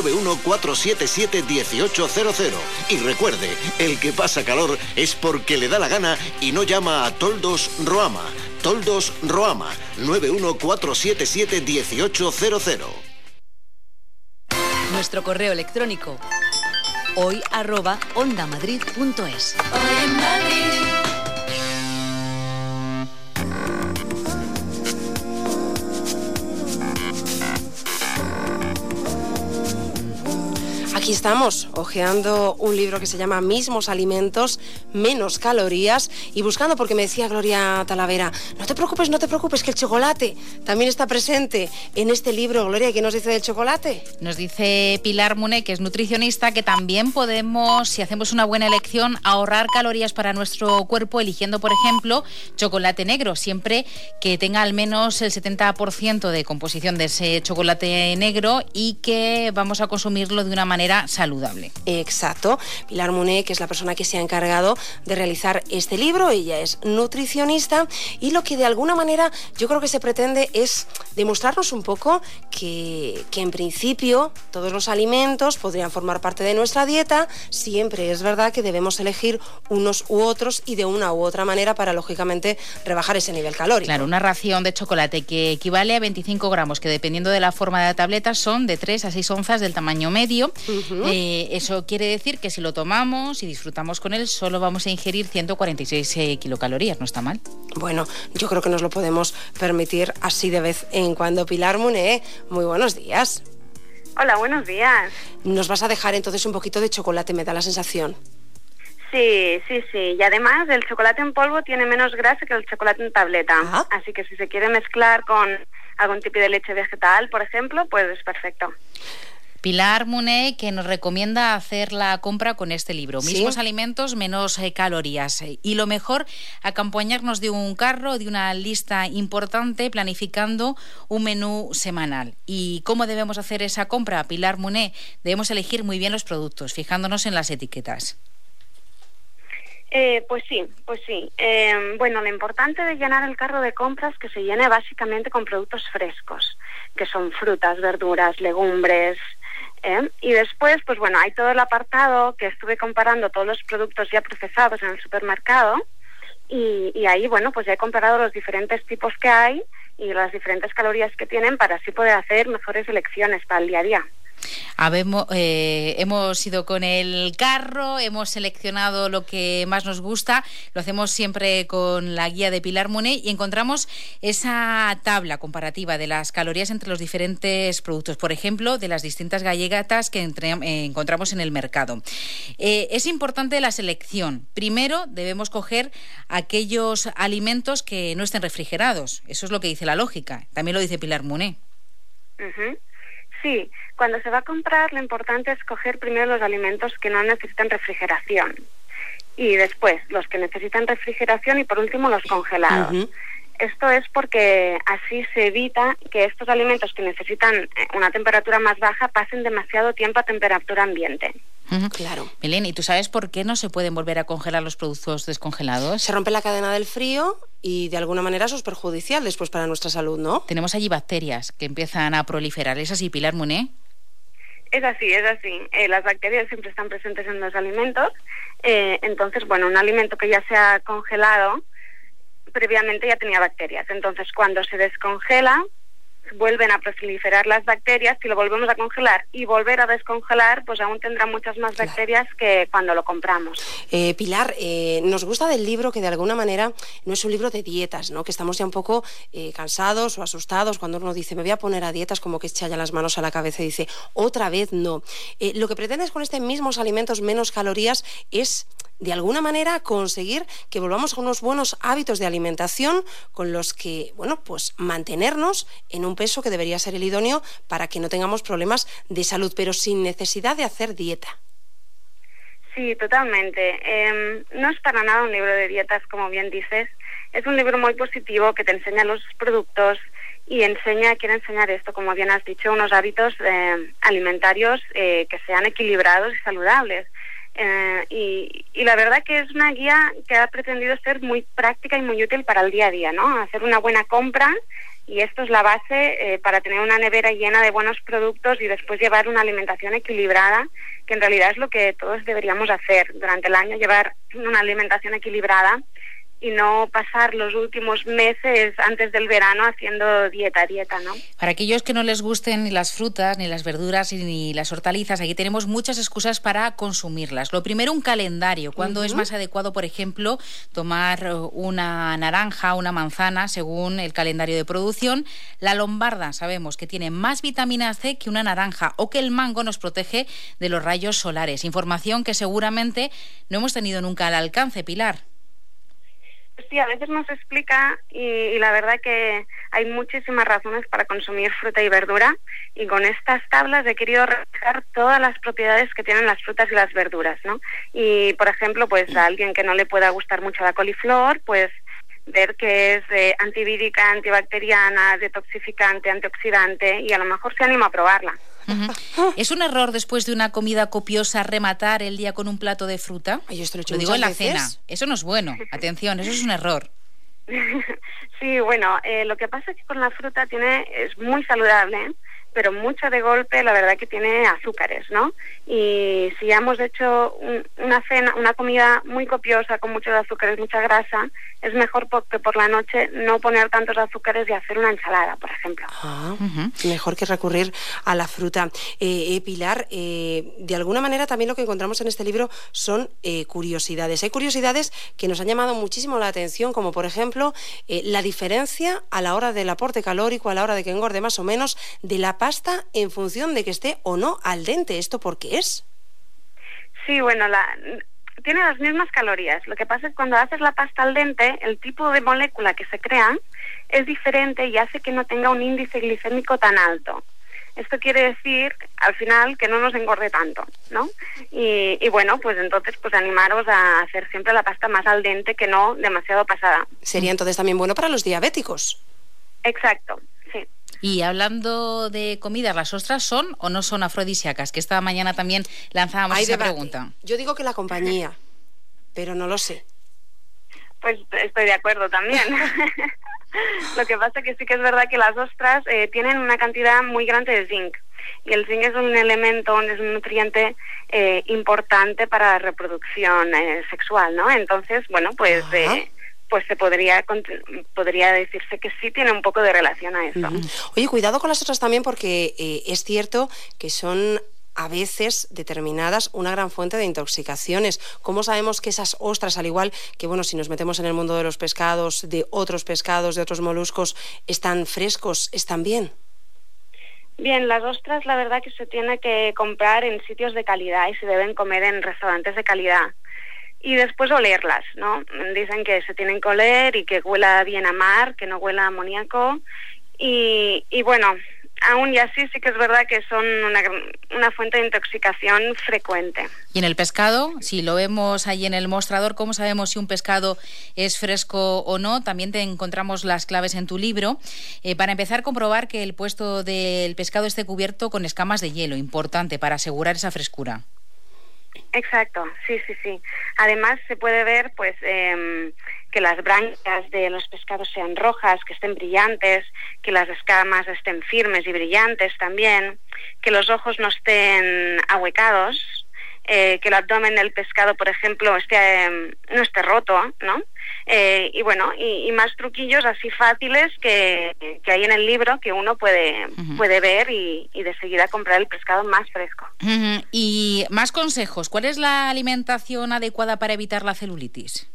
914771800. Y recuerde, el que pasa calor es porque le da la gana y no llama a Toldos Roama. Toldos Roama, 914771800. Nuestro correo electrónico hoy@ondamadrid.es. Aquí estamos, hojeando un libro que se llama Mismos alimentos, menos calorías, y buscando, porque me decía Gloria Talavera, no te preocupes, que el chocolate también está presente en este libro. Gloria, ¿qué nos dice del chocolate? Nos dice Pilar Muné, que es nutricionista, que también podemos, si hacemos una buena elección, ahorrar calorías para nuestro cuerpo, eligiendo, por ejemplo, chocolate negro, siempre que tenga al menos el 70% de composición de ese chocolate negro y que vamos a consumirlo de una manera saludable. Exacto. Pilar Muné, que es la persona que se ha encargado de realizar este libro, ella es nutricionista, y lo que de alguna manera yo creo que se pretende es demostrarnos un poco que en principio todos los alimentos podrían formar parte de nuestra dieta. Siempre es verdad que debemos elegir unos u otros y de una u otra manera para, lógicamente, rebajar ese nivel calórico. Claro, una ración de chocolate que equivale a 25 gramos, que dependiendo de la forma de la tableta son de 3 a 6 onzas del tamaño medio. Eso quiere decir que si lo tomamos y disfrutamos con él, solo vamos a ingerir 146 kilocalorías. No está mal. Bueno, yo creo que nos lo podemos permitir así de vez en cuando. Pilar Muné, muy buenos días. Hola, buenos días. Nos vas a dejar entonces un poquito de chocolate, me da la sensación. Sí. Y además el chocolate en polvo tiene menos grasa que el chocolate en tableta. Ajá. Así que si se quiere mezclar con algún tipo de leche vegetal, por ejemplo, pues es perfecto. Pilar Muné, que nos recomienda hacer la compra con este libro. ¿Sí? Mismos alimentos, menos calorías. Y lo mejor, acompañarnos de un carro, de una lista importante, planificando un menú semanal. ¿Y cómo debemos hacer esa compra, Pilar Muné? Debemos elegir muy bien los productos, fijándonos en las etiquetas. Pues sí. Bueno, lo importante de llenar el carro de compras es que se llene básicamente con productos frescos, que son frutas, verduras, legumbres. Y después, pues bueno, hay todo el apartado que estuve comparando todos los productos ya procesados en el supermercado, y ahí, bueno, pues ya he comparado los diferentes tipos que hay y las diferentes calorías que tienen para así poder hacer mejores elecciones para el día a día. Hemos ido con el carro, hemos seleccionado lo que más nos gusta, lo hacemos siempre con la guía de Pilar Muné y encontramos esa tabla comparativa de las calorías entre los diferentes productos, por ejemplo, de las distintas galletas que encontramos en el mercado. Es importante la selección. Primero debemos coger aquellos alimentos que no estén refrigerados. Eso es lo que dice la lógica. También lo dice Pilar Muné. Sí, cuando se va a comprar lo importante es coger primero los alimentos que no necesitan refrigeración y después los que necesitan refrigeración y por último los congelados. Esto es porque así se evita que estos alimentos que necesitan una temperatura más baja pasen demasiado tiempo a temperatura ambiente. Claro. Belén, ¿y tú sabes por qué no se pueden volver a congelar los productos descongelados? Se rompe la cadena del frío y de alguna manera eso es perjudicial después para nuestra salud, ¿no? Tenemos allí bacterias que empiezan a proliferar. ¿Es así, Pilar Muné? Es así. Las bacterias siempre están presentes en los alimentos. Entonces, bueno, un alimento que ya se ha congelado previamente ya tenía bacterias. Entonces, cuando se descongela, vuelven a proliferar las bacterias. Si lo volvemos a congelar y volver a descongelar, pues aún tendrá muchas más bacterias que cuando lo compramos. Pilar, nos gusta del libro que de alguna manera no es un libro de dietas, ¿no? Que estamos ya un poco cansados o asustados cuando uno dice me voy a poner a dietas, como que echa ya las manos a la cabeza y dice otra vez no. Lo que pretendes con este mismos alimentos, menos calorías, es de alguna manera conseguir que volvamos a unos buenos hábitos de alimentación con los que, bueno, pues mantenernos en un peso que debería ser el idóneo para que no tengamos problemas de salud, pero sin necesidad de hacer dieta. Sí, totalmente. No es para nada un libro de dietas, como bien dices. Es un libro muy positivo que te enseña los productos y quiere enseñar esto, como bien has dicho, unos hábitos alimentarios que sean equilibrados y saludables. Y la verdad que es una guía que ha pretendido ser muy práctica y muy útil para el día a día, ¿no? Hacer una buena compra, y esto es la base para tener una nevera llena de buenos productos y después llevar una alimentación equilibrada, que en realidad es lo que todos deberíamos hacer durante el año, llevar una alimentación equilibrada y no pasar los últimos meses antes del verano haciendo dieta, ¿no? Para aquellos que no les gusten ni las frutas, ni las verduras, ni las hortalizas, aquí tenemos muchas excusas para consumirlas. Lo primero, un calendario. ¿Cuándo es más adecuado, por ejemplo, tomar una naranja, una manzana, según el calendario de producción? La lombarda, sabemos que tiene más vitamina C que una naranja, o que el mango nos protege de los rayos solares. Información que seguramente no hemos tenido nunca al alcance, Pilar. Sí, a veces nos explica y la verdad que hay muchísimas razones para consumir fruta y verdura, y con estas tablas he querido reflejar todas las propiedades que tienen las frutas y las verduras, ¿no? Y, por ejemplo, pues a alguien que no le pueda gustar mucho la coliflor, pues ver que es antivírica, antibacteriana, detoxificante, antioxidante, y a lo mejor se anima a probarla. ¿Es un error después de una comida copiosa rematar el día con un plato de fruta? Ay, esto lo he hecho lo digo en la veces. cena. Eso no es bueno. Atención, eso es un error. Sí, bueno, lo que pasa es que con la fruta es muy saludable, pero mucho de golpe la verdad que tiene azúcares, ¿no? Y si ya hemos hecho una comida muy copiosa con muchos azúcares, mucha grasa, es mejor que por la noche no poner tantos azúcares y hacer una ensalada, por ejemplo. Mejor que recurrir a la fruta. Pilar, de alguna manera también lo que encontramos en este libro son curiosidades. Hay curiosidades que nos han llamado muchísimo la atención, como por ejemplo la diferencia a la hora del aporte calórico, a la hora de que engorde más o menos, de la pasta en función de que esté o no al dente. ¿Esto por qué es? Sí, bueno, tiene las mismas calorías. Lo que pasa es que cuando haces la pasta al dente, el tipo de molécula que se crea es diferente y hace que no tenga un índice glicémico tan alto. Esto quiere decir, al final, que no nos engorde tanto, ¿no? Y bueno, pues entonces, pues animaros a hacer siempre la pasta más al dente, que no demasiado pasada. Sería entonces también bueno para los diabéticos. Exacto, sí. Y hablando de comidas, ¿las ostras son o no son afrodisíacas? Que esta mañana también lanzábamos esa pregunta. Yo digo que la compañía, pero no lo sé. Pues estoy de acuerdo también. Lo que pasa que sí que es verdad que las ostras tienen una cantidad muy grande de zinc. Y el zinc es un elemento, es un nutriente importante para la reproducción sexual, ¿no? Entonces, bueno, pues se podría decirse que sí tiene un poco de relación a eso. Oye, cuidado con las ostras también, porque es cierto que son a veces determinadas una gran fuente de intoxicaciones. ¿Cómo sabemos que esas ostras, al igual que, bueno, si nos metemos en el mundo de los pescados, de otros moluscos, están frescos, están bien? Bien, las ostras la verdad que se tiene que comprar en sitios de calidad y se deben comer en restaurantes de calidad. Y después olerlas, ¿no? Dicen que se tienen que oler y que huela bien a mar, que no huela a amoníaco. Y bueno, aún y así sí que es verdad que son una fuente de intoxicación frecuente. Y en el pescado, si lo vemos ahí en el mostrador, ¿cómo sabemos si un pescado es fresco o no? También te encontramos las claves en tu libro. Para empezar, comprobar que el puesto del pescado esté cubierto con escamas de hielo, importante para asegurar esa frescura. Exacto, sí. Además se puede ver pues que las branquias de los pescados sean rojas, que estén brillantes, que las escamas estén firmes y brillantes también, que los ojos no estén ahuecados, que el abdomen del pescado, por ejemplo, no esté roto, ¿no? Y bueno, y más truquillos así fáciles que hay en el libro que uno puede ver y de seguida comprar el pescado más fresco. Y más consejos. ¿Cuál es la alimentación adecuada para evitar la celulitis?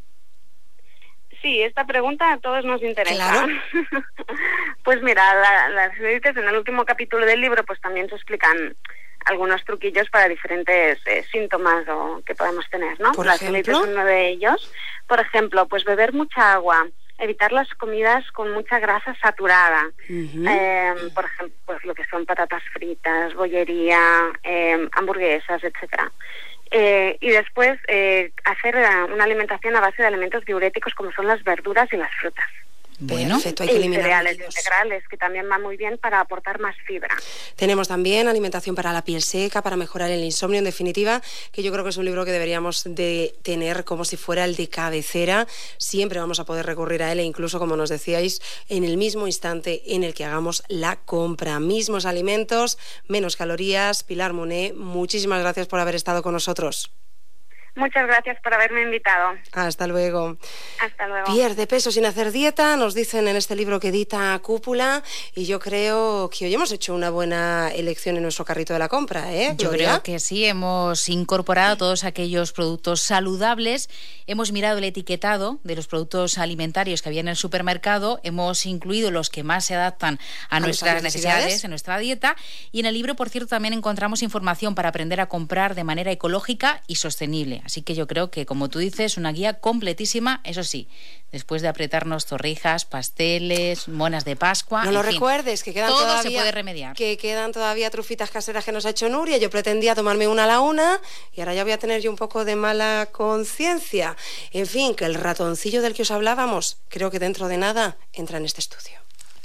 Sí, esta pregunta a todos nos interesa. Claro. Pues mira, las celulitis en el último capítulo del libro pues también se explican algunos truquillos para diferentes síntomas que podemos tener, ¿no? ¿Por la ejemplo? celulitis es uno de ellos. Por ejemplo, pues beber mucha agua, evitar las comidas con mucha grasa saturada, por ejemplo, pues lo que son patatas fritas, bollería, hamburguesas, etcétera. Y después hacer una alimentación a base de alimentos diuréticos como son las verduras y las frutas. Bueno. Perfecto, hay que eliminar cereales líquidos. integrales, que también va muy bien para aportar más fibra. Tenemos también alimentación para la piel seca, para mejorar el insomnio, en definitiva, que yo creo que es un libro que deberíamos de tener como si fuera el de cabecera. Siempre vamos a poder recurrir a él, e incluso, como nos decíais, en el mismo instante en el que hagamos la compra. Mismos alimentos, menos calorías. Pilar Monet, muchísimas gracias por haber estado con nosotros. Muchas gracias por haberme invitado. Hasta luego. Hasta luego. Pierde peso sin hacer dieta, nos dicen en este libro que edita Cúpula, y yo creo que hoy hemos hecho una buena elección en nuestro carrito de la compra, ¿eh? Yo Gloria. creo que sí, hemos incorporado todos aquellos productos saludables, hemos mirado el etiquetado de los productos alimentarios que había en el supermercado, hemos incluido los que más se adaptan a nuestras necesidades, en nuestra dieta, y en el libro, por cierto, también encontramos información para aprender a comprar de manera ecológica y sostenible. Así que yo creo que, como tú dices, una guía completísima, eso sí, después de apretarnos torrijas, pasteles, monas de Pascua. No lo recuerdes, que quedan todo todavía, se puede remediar. Que quedan todavía trufitas caseras que nos ha hecho Nuria. Yo pretendía tomarme una a la una y ahora ya voy a tener yo un poco de mala conciencia. En fin, que el ratoncillo del que os hablábamos, creo que dentro de nada entra en este estudio.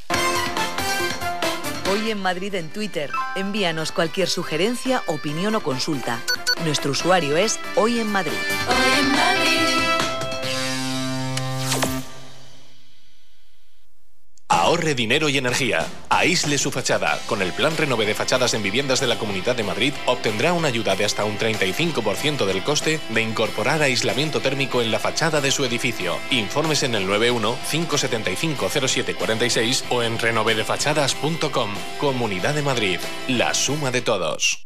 Hoy en Madrid en Twitter. Envíanos cualquier sugerencia, opinión o consulta. Nuestro usuario es Hoy en Madrid. Hoy en Madrid. Ahorre dinero y energía. Aísle su fachada. Con el Plan Renove de Fachadas en Viviendas de la Comunidad de Madrid obtendrá una ayuda de hasta un 35% del coste de incorporar aislamiento térmico en la fachada de su edificio. Informes en el 91-575-0746 o en renovedefachadas.com. Comunidad de Madrid. La suma de todos.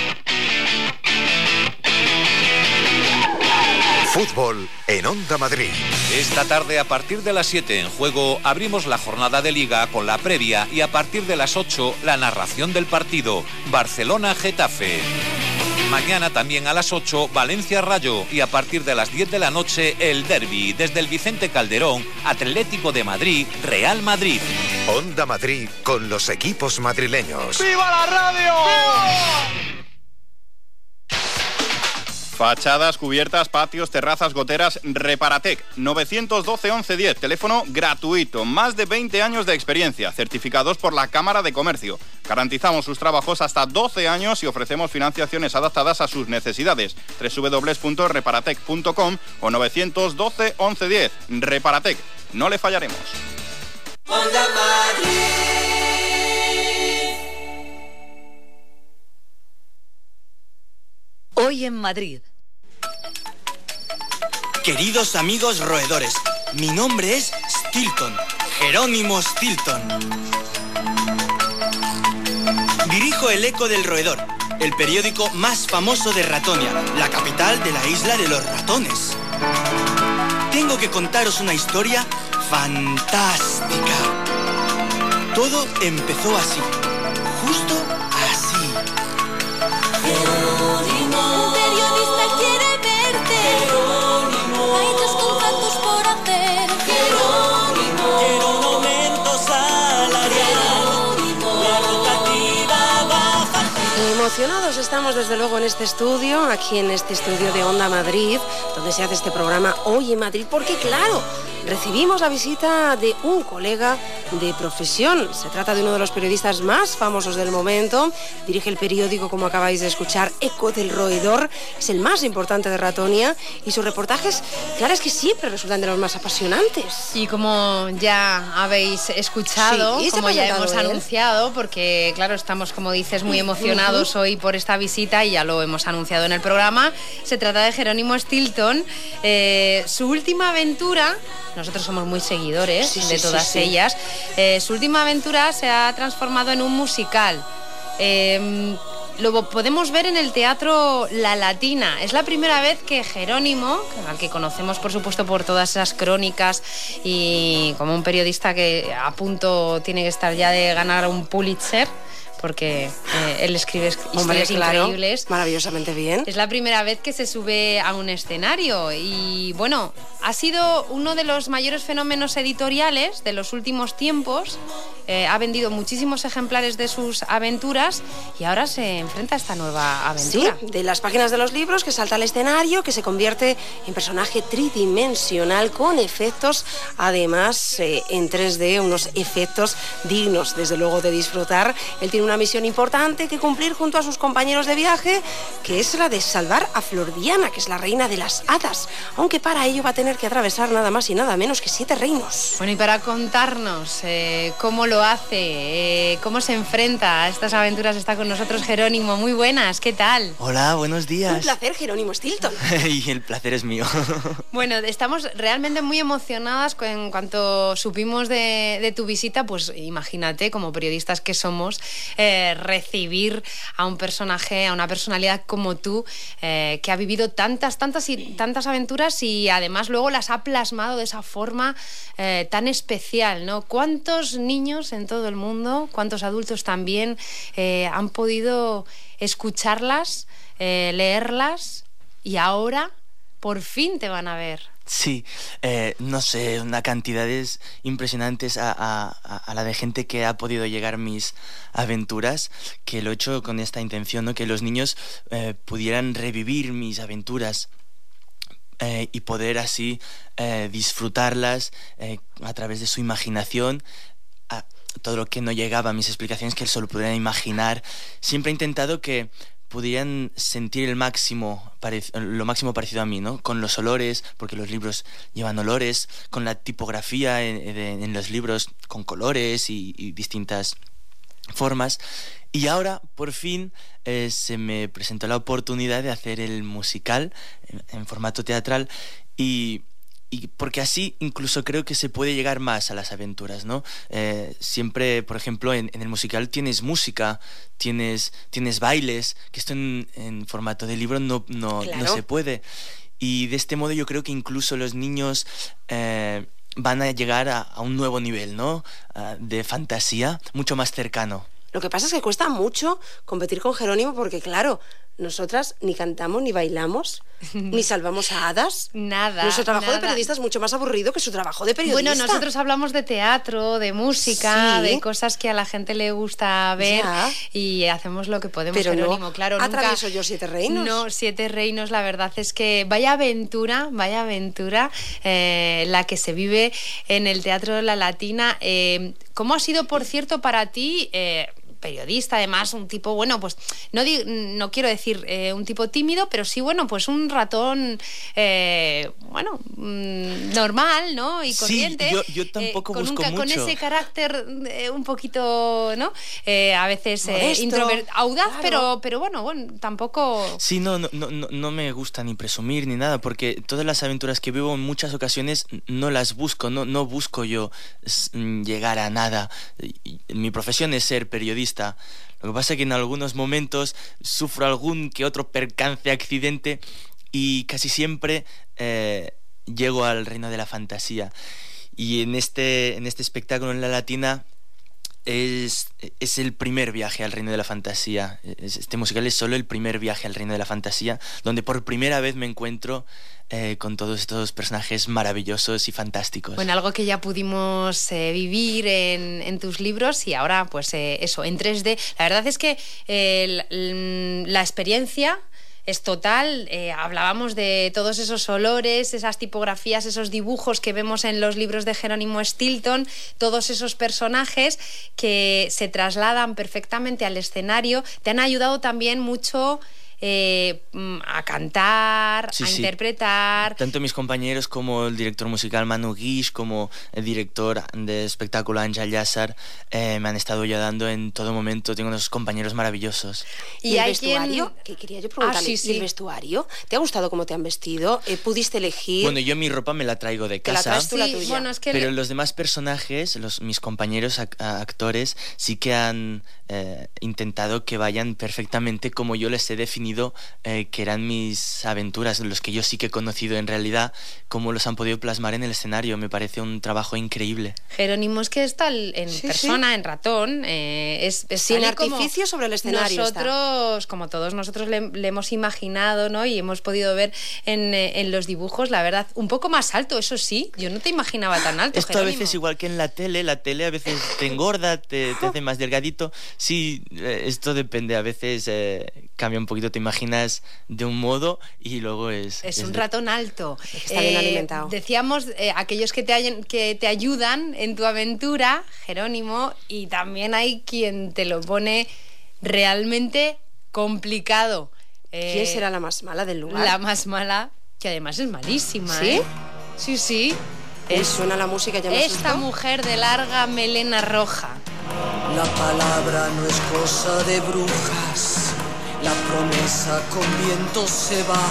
Fútbol en Onda Madrid. Esta tarde, a partir de las 7 en Juego, abrimos la jornada de Liga con la previa y a partir de las 8 la narración del partido Barcelona-Getafe. Mañana también a las 8 Valencia-Rayo y a partir de las 10 de la noche el derbi desde el Vicente Calderón, Atlético de Madrid-Real Madrid. Onda Madrid con los equipos madrileños. ¡Viva la radio! Fachadas, cubiertas, patios, terrazas, goteras, Reparatec. 912-1110, teléfono gratuito. Más de 20 años de experiencia, certificados por la Cámara de Comercio. Garantizamos sus trabajos hasta 12 años y ofrecemos financiaciones adaptadas a sus necesidades. www.reparatec.com o 912-1110. Reparatec, no le fallaremos. Onda Madrid. Hoy en Madrid. Queridos amigos roedores, mi nombre es Stilton, Jerónimo Stilton. Dirijo El Eco del Roedor, el periódico más famoso de Ratonia, la capital de la isla de los ratones. Tengo que contaros una historia fantástica. Todo empezó así, justo así. Jerónimo, un periodista quiere verte. Jerónimo, hay muchos contratos por hacer. Jerónimo, quiero un aumento salarial. Jerónimo, la rotativa baja. Emocionados estamos desde luego en este estudio, aquí en este estudio de Onda Madrid, donde se hace este programa Hoy en Madrid, porque claro, recibimos la visita de un colega de profesión. Se trata de uno de los periodistas más famosos del momento. Dirige el periódico, como acabáis de escuchar, Eco del Roedor. Es el más importante de Ratonia y sus reportajes, claro, es que siempre resultan de los más apasionantes. Y como ya habéis escuchado, Sí, como ya hemos él. anunciado, porque claro, estamos, como dices, muy emocionados hoy por esta visita y ya lo hemos anunciado en el programa. Se trata de Jerónimo Stilton. Su última aventura, nosotros somos muy seguidores de todas ellas, su última aventura se ha transformado en un musical. Lo podemos ver en el Teatro La Latina. Es la primera vez que Jerónimo, al que conocemos por supuesto por todas esas crónicas y como un periodista que a punto tiene que estar ya de ganar un Pulitzer, porque él escribe historias increíbles. Maravillosamente bien. Es la primera vez que se sube a un escenario y bueno, ha sido uno de los mayores fenómenos editoriales de los últimos tiempos. ha vendido muchísimos ejemplares de sus aventuras y ahora se enfrenta a esta nueva aventura. Sí, de las páginas de los libros, que salta al escenario, que se convierte en personaje tridimensional con efectos, además en 3D, unos efectos dignos, desde luego, de disfrutar. Él tiene una misión importante que cumplir junto a sus compañeros de viaje, que es la de salvar a Flordiana, que es la reina de las hadas, aunque para ello va a tener que atravesar nada más y nada menos que 7 reinos. Bueno, y para contarnos cómo lo hace, cómo se enfrenta a estas aventuras, está con nosotros Jerónimo. Muy buenas, ¿qué tal? Hola, buenos días. Un placer, Jerónimo Stilton. Y el placer es mío. Bueno, estamos realmente muy emocionadas en cuanto supimos de tu visita. Pues imagínate, como periodistas que somos, recibir a un personaje, a una personalidad como tú, que ha vivido tantas aventuras y además luego las ha plasmado de esa forma tan especial, ¿no? ¿Cuántos niños en todo el mundo, cuántos adultos también han podido escucharlas, leerlas y ahora por fin te van a ver? Sí, no sé, una cantidades impresionantes a la de gente que ha podido llegar mis aventuras, que lo he hecho con esta intención, ¿no? Que los niños pudieran revivir mis aventuras y poder así disfrutarlas a través de su imaginación. Todo lo que no llegaba a mis explicaciones, que solo pudieran imaginar. Siempre he intentado que pudieran sentir lo máximo parecido a mí, ¿no? Con los olores, porque los libros llevan olores, con la tipografía en los libros, con colores y distintas formas. Y ahora, por fin, se me presentó la oportunidad de hacer el musical en formato teatral y porque así incluso creo que se puede llegar más a las aventuras, ¿no? Siempre, por ejemplo, en el musical tienes música, tienes bailes, que esto en formato de libro no se puede. Y de este modo yo creo que incluso los niños van a llegar a un nuevo nivel, ¿no? De fantasía, mucho más cercano. Lo que pasa es que cuesta mucho competir con Jerónimo porque, claro, nosotras ni cantamos, ni bailamos, ni salvamos a hadas. Nada. Nuestro trabajo de periodista es mucho más aburrido que su trabajo de periodista. Bueno, nosotros hablamos de teatro, de música, sí, de cosas que a la gente le gusta ver y hacemos lo que podemos, pero Jerónimo. No, claro, atravieso yo 7 reinos. No, 7 reinos, la verdad es que vaya aventura la que se vive en el Teatro de la Latina. ¿Cómo ha sido, por cierto, para ti... periodista, además, un tipo, bueno, pues no quiero decir un tipo tímido, pero sí, bueno, pues un ratón normal, ¿no? Y corriente. Sí, yo tampoco busco mucho. Con ese carácter un poquito, ¿no? A veces audaz, claro. pero bueno, tampoco... Sí, no me gusta ni presumir ni nada, porque todas las aventuras que vivo en muchas ocasiones no las busco, no busco yo llegar a nada. Mi profesión es ser periodista. Lo que pasa es que en algunos momentos sufro algún que otro percance, accidente, y casi siempre llego al reino de la fantasía. Y en este espectáculo en la Latina es el primer viaje al reino de la fantasía. Este musical es solo el primer viaje al reino de la fantasía, donde por primera vez me encuentro con todos estos personajes maravillosos y fantásticos. Bueno, algo que ya pudimos vivir en tus libros y ahora pues eso, en 3D. La verdad es que la experiencia es total. Hablábamos de todos esos olores, esas tipografías, esos dibujos que vemos en los libros de Jerónimo Stilton, todos esos personajes que se trasladan perfectamente al escenario. Te han ayudado también mucho a cantar, a interpretar. Tanto mis compañeros como el director musical Manu Guix, como el director de espectáculo Ángel Llázar, me han estado ayudando en todo momento. Tengo unos compañeros maravillosos. ¿Y el vestuario? Que quería yo preguntarle. Sí. ¿El vestuario? ¿Te ha gustado cómo te han vestido? ¿Pudiste elegir? Bueno, yo mi ropa me la traigo de casa. ¿Te la traes tú, la tuya? Bueno, es que pero los demás personajes, mis compañeros actores, sí que han intentado que vayan perfectamente como yo les he definido tenido, que eran mis aventuras, los que yo sí que he conocido en realidad, cómo los han podido plasmar en el escenario. Me parece un trabajo increíble. Jerónimo, es que está en persona, en ratón, es sin artificio sobre el escenario. Nosotros, como todos nosotros le hemos imaginado, ¿no? Y hemos podido ver en los dibujos, la verdad, un poco más alto, eso sí, yo no te imaginaba tan alto. Esto Jerónimo. A veces igual que en la tele a veces te engorda, te hace más delgadito. Sí, esto depende, a veces cambia un poquito, te imaginas de un modo y luego es un ratón alto. Está bien alimentado. Decíamos, aquellos que te ayudan en tu aventura, Jerónimo, y también hay quien te lo pone realmente complicado. ¿Quién será la más mala del lugar? La más mala, que además es malísima. ¿Sí? Sí, sí. Suena la música, ya me esta mujer de larga melena roja. La palabra no es cosa de brujas, la promesa con viento se va.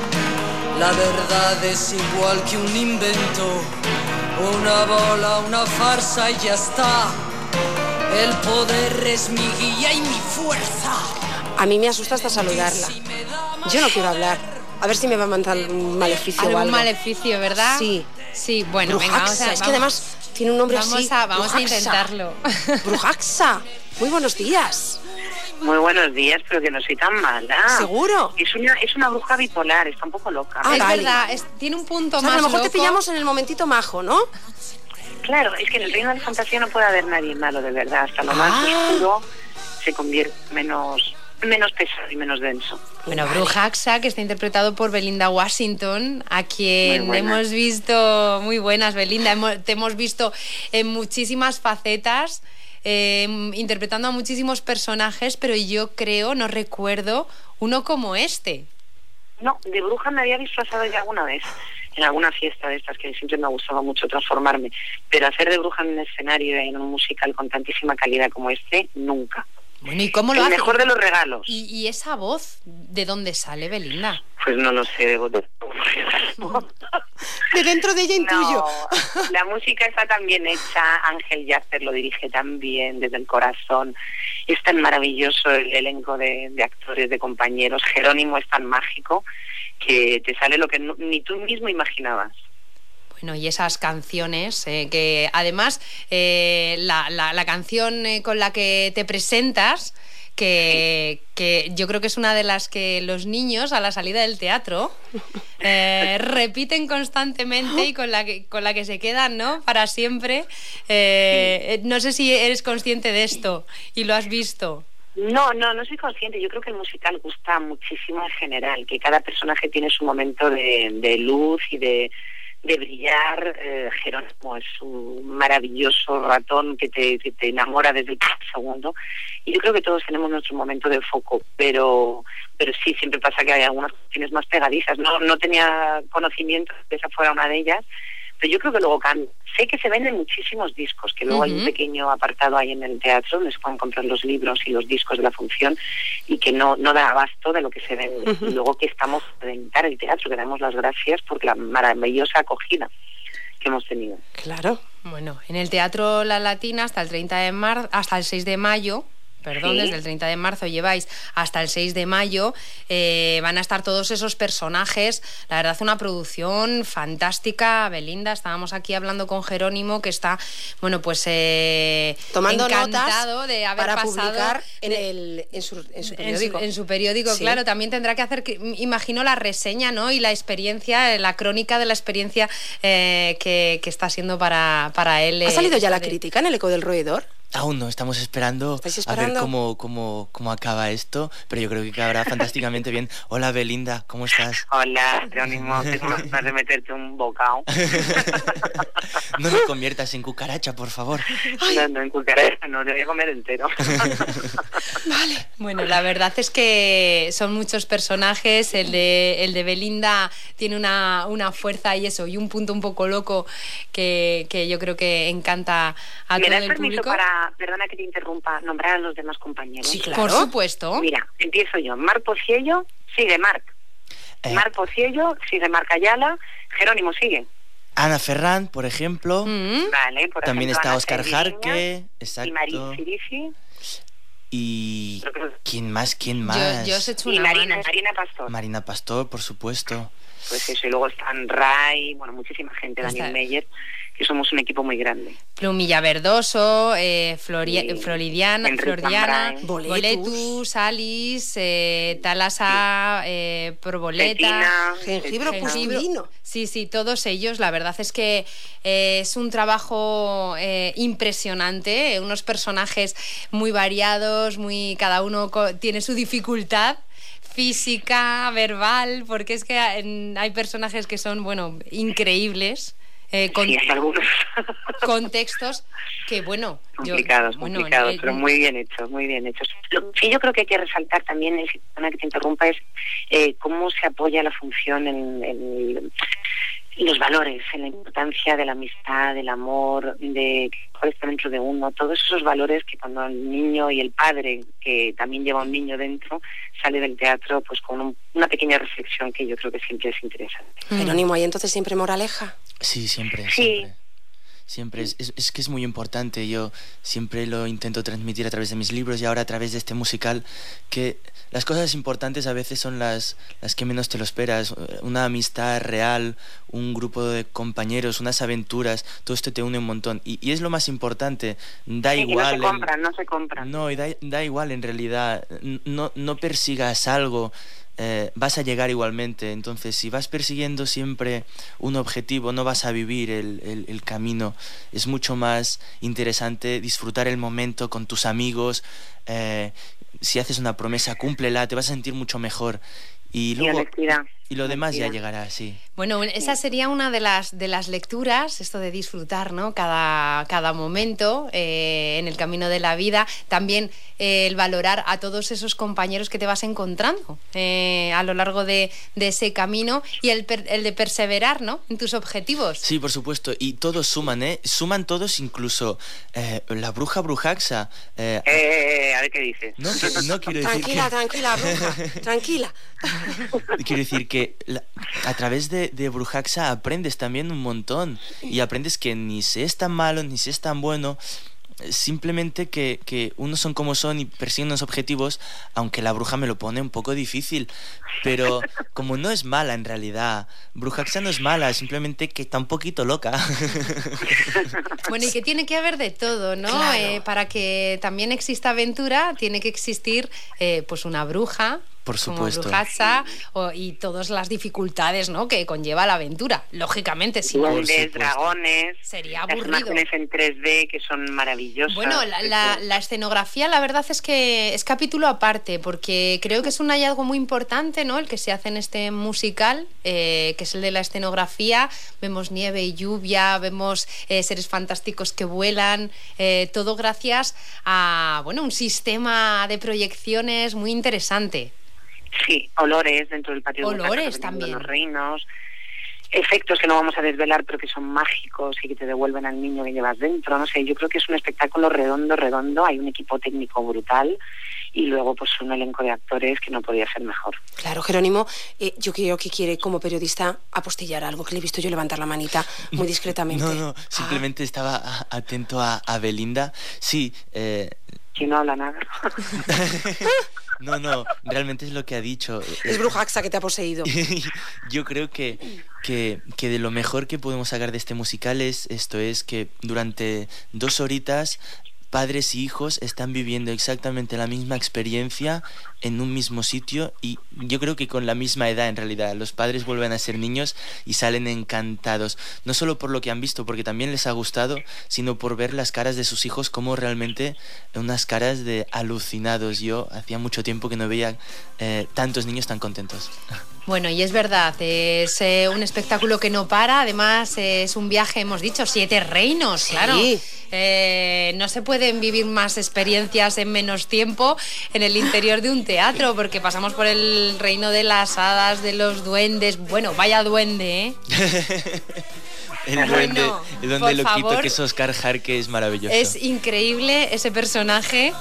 La verdad es igual que un invento, una bola, una farsa y ya está. El poder es mi guía y mi fuerza. A mí me asusta hasta saludarla. Yo no quiero hablar. A ver si me va a mandar un maleficio o algo. Algún maleficio, ¿verdad? Sí. Sí, bueno, Brujaxa, es que además tiene un nombre así. Vamos a intentarlo. Brujaxa, muy buenos días. Muy buenos días, pero que no soy tan mala. ¿Seguro? Es una bruja bipolar, está un poco loca. Es verdad, tiene un punto más a lo mejor loco. te pillamos en el momentito majo, ¿no? Claro, es que en el reino de la fantasía no puede haber nadie malo, de verdad. Hasta lo más oscuro se convierte menos pesado y menos denso. Bueno, Brujaxa, que está interpretado por Belinda Washington, a quien hemos visto muy buenas, Belinda, te hemos visto en muchísimas facetas, interpretando a muchísimos personajes, pero yo creo, no recuerdo, uno como este. No, de bruja me había disfrazado ya alguna vez, en alguna fiesta de estas, que siempre me ha gustado mucho transformarme, pero hacer de bruja en un escenario, en un musical con tantísima calidad como este, nunca. Bueno, ¿y cómo lo hace? El mejor de los regalos. ¿Y esa voz de dónde sale, Belinda? Pues no lo sé, de dentro de ella intuyo. No, la música está tan bien hecha, Ángel Yacer lo dirige tan bien, desde el corazón. Es tan maravilloso el elenco de actores, de compañeros. Jerónimo es tan mágico que te sale lo que ni tú mismo imaginabas. Bueno, y esas canciones, que además la canción con la que te presentas, que yo creo que es una de las que los niños a la salida del teatro repiten constantemente y con la que se quedan, ¿no? Para siempre. No sé si eres consciente de esto y lo has visto. No soy consciente. Yo creo que el musical gusta muchísimo en general, que cada personaje tiene su momento de luz y de brillar. Jerónimo es un maravilloso ratón que te enamora desde el primer segundo, y yo creo que todos tenemos nuestro momento de foco, pero sí, siempre pasa que hay algunas cuestiones más pegadizas. No tenía conocimiento de que esa fuera una de ellas, pero yo creo que luego cambia. Sé que se venden muchísimos discos, que luego hay un pequeño apartado ahí en el teatro donde se pueden comprar los libros y los discos de la función, y que no da abasto de lo que se vende. Y luego que estamos a reventar el teatro, que damos las gracias por la maravillosa acogida que hemos tenido. Claro. Bueno, en el Teatro La Latina hasta el 6 de mayo, perdón, desde el 30 de marzo lleváis hasta el 6 de mayo, van a estar todos esos personajes. La verdad, una producción fantástica. Belinda, estábamos aquí hablando con Jerónimo, que está, bueno, pues tomando encantado notas de haber para pasado publicar en su periódico. En su periódico, sí. Claro. También tendrá que hacer, imagino, la reseña, ¿no? Y la experiencia, la crónica de la experiencia que está siendo para él. ¿Ha salido ya la crítica en el Eco del Roedor? Aún no, estamos esperando a ver cómo acaba esto, pero yo creo que acabará fantásticamente bien. Hola, Belinda, ¿cómo estás? Hola, Jerónimo, tengo ganas de meterte un bocado. No me conviertas en cucaracha, por favor. No, en cucaracha no, te voy a comer entero. Vale. Bueno, la verdad es que son muchos personajes. El de Belinda tiene una fuerza y eso, y un punto un poco loco que yo creo que encanta a todo el público. Perdona que te interrumpa, nombrar a los demás compañeros. Sí, claro. Por supuesto. Mira, empiezo yo. Marc Pociello, sigue Marc. Marc Pociello, sigue Marc Ayala. Jerónimo, sigue. Ana Ferrán, por ejemplo. Vale, por también ejemplo, está Ana Óscar Ferriña, Jarque. Exacto. Y Marín Sirisi. Y ¿quién más? Yo os he hecho una Marina Pastor. Marina Pastor, por supuesto. Pues eso, y luego están Ray, bueno, muchísima gente, Daniel Meyer, que somos un equipo muy grande. Plumilla Verdoso, Floridiana, Boletus, Alice, Talasa, Proboleta, Jengibre Custino. Sí, todos ellos. La verdad es que es un trabajo impresionante, unos personajes muy variados, cada uno tiene su dificultad física, verbal, porque es que hay personajes que son, increíbles. Con algunos contextos que, complicados, pero muy bien hechos. Lo que yo creo que hay que resaltar también, perdona que te interrumpa, es cómo se apoya la función en los valores, en la importancia de la amistad, del amor, de que está dentro de uno, todos esos valores que cuando el niño y el padre, que también lleva un niño dentro, sale del teatro pues con una pequeña reflexión que yo creo que siempre es interesante. Jerónimo, ¿hay entonces siempre moraleja? Sí, siempre. Siempre es que es muy importante. Yo siempre lo intento transmitir a través de mis libros y ahora a través de este musical, que las cosas importantes a veces son las que menos te lo esperas. Una amistad real, un grupo de compañeros, unas aventuras, todo esto te une un montón y es lo más importante. Da igual. No se compran. No, y da igual en realidad. No persigas algo. Vas a llegar igualmente. Entonces, si vas persiguiendo siempre un objetivo, no vas a vivir el camino. Es mucho más interesante disfrutar el momento con tus amigos. Si haces una promesa, cúmplela, te vas a sentir mucho mejor. Y luego, y lo demás ya llegará, sí. Bueno, esa sería una de las lecturas, esto de disfrutar, ¿no? Cada momento en el camino de la vida. También el valorar a todos esos compañeros que te vas encontrando a lo largo de ese camino y el de perseverar, ¿no? En tus objetivos. Sí, por supuesto. Y todos suman, Suman todos, incluso la bruja Brujaxa. A ver qué dices. No quiero decir Tranquila, bruja, tranquila. Quiero decir que a través de Brujaxa aprendes también un montón y aprendes que ni se es tan malo ni se es tan bueno, simplemente que unos son como son y persiguen unos objetivos, aunque la bruja me lo pone un poco difícil, pero como no es mala en realidad, Brujaxa no es mala, simplemente que está un poquito loca. Bueno, y que tiene que haber de todo, ¿no? Claro. Para que también exista aventura tiene que existir pues una bruja, por supuesto, como Brujaxa, y todas las dificultades, ¿no?, que conlleva la aventura. Lógicamente, si no, dragones, sería las aburrido. imágenes en 3D que son maravillosas. Bueno, la escenografía, la verdad es que es capítulo aparte, porque creo que es un hallazgo muy importante, ¿no?, el que se hace en este musical, que es el de la escenografía. Vemos nieve y lluvia, vemos seres fantásticos que vuelan, todo gracias a un sistema de proyecciones muy interesante. Sí, olores dentro del patio. Olores también. Los reinos, efectos que no vamos a desvelar, pero que son mágicos y que te devuelven al niño que llevas dentro. No sé, yo creo que es un espectáculo redondo. Hay un equipo técnico brutal y luego pues un elenco de actores que no podía ser mejor. Claro, Jerónimo, yo creo que quiere como periodista apostillar algo, que le he visto yo levantar la manita muy discretamente. No, simplemente estaba atento a Belinda. Sí. Que no habla nada. No, realmente es lo que ha dicho. Es Brujaxa que te ha poseído. Yo creo que de lo mejor que podemos sacar de este musical es que durante 2 horitas padres y hijos están viviendo exactamente la misma experiencia en un mismo sitio y yo creo que con la misma edad en realidad. Los padres vuelven a ser niños y salen encantados, no solo por lo que han visto, porque también les ha gustado, sino por ver las caras de sus hijos como realmente unas caras de alucinados. Yo hacía mucho tiempo que no veía tantos niños tan contentos. Bueno, y es verdad, es un espectáculo que no para, además es un viaje, hemos dicho, 7 reinos, sí. Claro. No se pueden vivir más experiencias en menos tiempo en el interior de un teatro, porque pasamos por el reino de las hadas, de los duendes. Bueno, vaya duende, ¿eh? el duende loquito, que es Oscar Hart, que es maravilloso. Es increíble ese personaje.